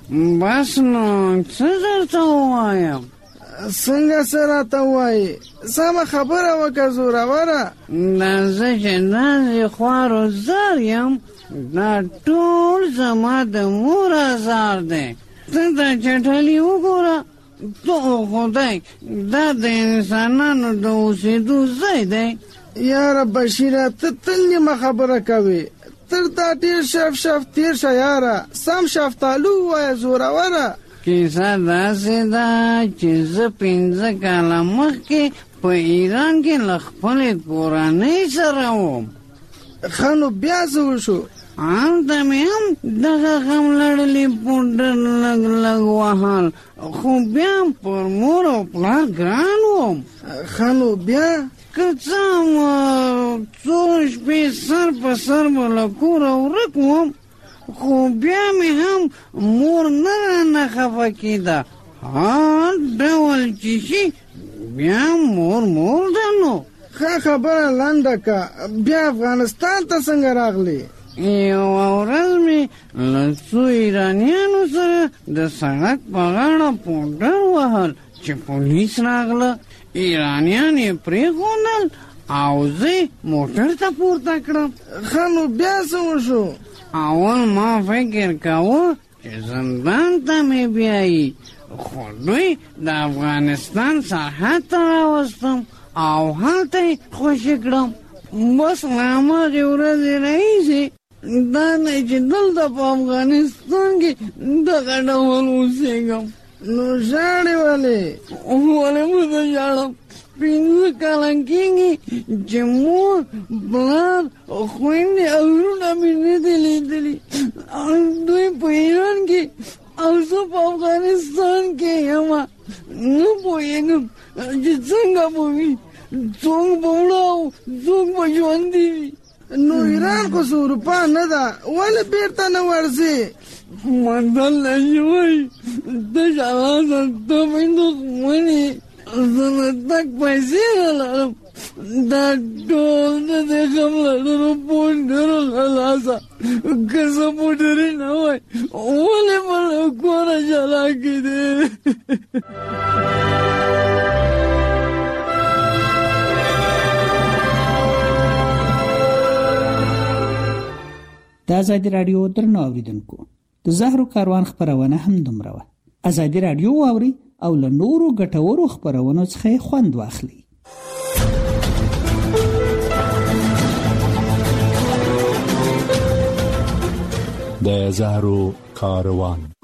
S3: بس نو څه درته ووایم؟
S5: څنګه څه راته ووایې؟ سمه خبره وکړه زوروره.
S3: دا زه چې داسې خوارو زار یم، دا ټول زما د مور ازار دی. ته دا چټلي وګوره، تو خدای دا د انسانانو د اوسېدو ځای دی.
S5: یاره بشیره ته تل نیمه خبره کوې، تر دا ډېر شف شف تېر شه یاره، سم شفتالو ووایه زوروره.
S3: کیسه داسې ده چې زه پنځه کاله مخکې په ایران کې له خپلې کورنۍ سره وم.
S5: ښه نو بیا څه وشو؟
S3: هلته مې هم دغه غم لړلې پوډر لږ لږ وهل، خو بیا پر مور او پلار ګران وم.
S5: ښه نو بیا؟
S3: که څه هم څو شپې سر په سر به له کوره ورک وم، خو بیا مې هم مور نه رانه خفه کېده. هر ډول چې شي بیا مور مور ده. نو
S5: ښه خبره لنډه که، بیا افغانستان ته څنګه راغلې؟
S3: یوه ورځ مې له څو ایرانیانو سره د سړک په غاړه پوډر وهل چې پولیس راغله. ایرانیان یې پرېښودل او زه موټر ته پورته کړم.
S5: ښه نو بیا څه وشو؟
S3: اول ما فکر کاوه چې زندان ته مې بیایي، خو دوی د افغانستان سرحد ته راوستم او هلته یې خوشي کړم. بس له هماغې ورځې راهیسې دا نه چې دلته په افغانستان کې دغه ډول اوسېږم.
S5: نو ژاړې ولې؟
S3: ولې به زه ژاړم؟ پنځه کاله کېږي چې مور پلار خویندې او وروڼه مې نه دي لیدلي. دوی په ایران کې او زه په افغانستان کې یم. نه پوهېږم چې څنګه به وي، څوک به مړه او څوک به ژوندي وي.
S5: نو ایران خو څه اروپا نه ده، ولې بېرته نه ورځې؟
S3: متل نشي وایي تش لاسه تبې دښمنې، زه نه تګ پیسې نه لرم، دا ټول د دې غم لرلو پوډرو له لاسه. که زه پوډرې نه وای ولې به له کوره جلا کېدې.
S8: د ازادي راډیو درنو اوریدونکو، د زهرو کاروان خبرونه هم دومره وه. ازادي راډیو واوري او له نورو ګټورو خبرونو څخه خوند واخلي.
S7: د زهرو کاروان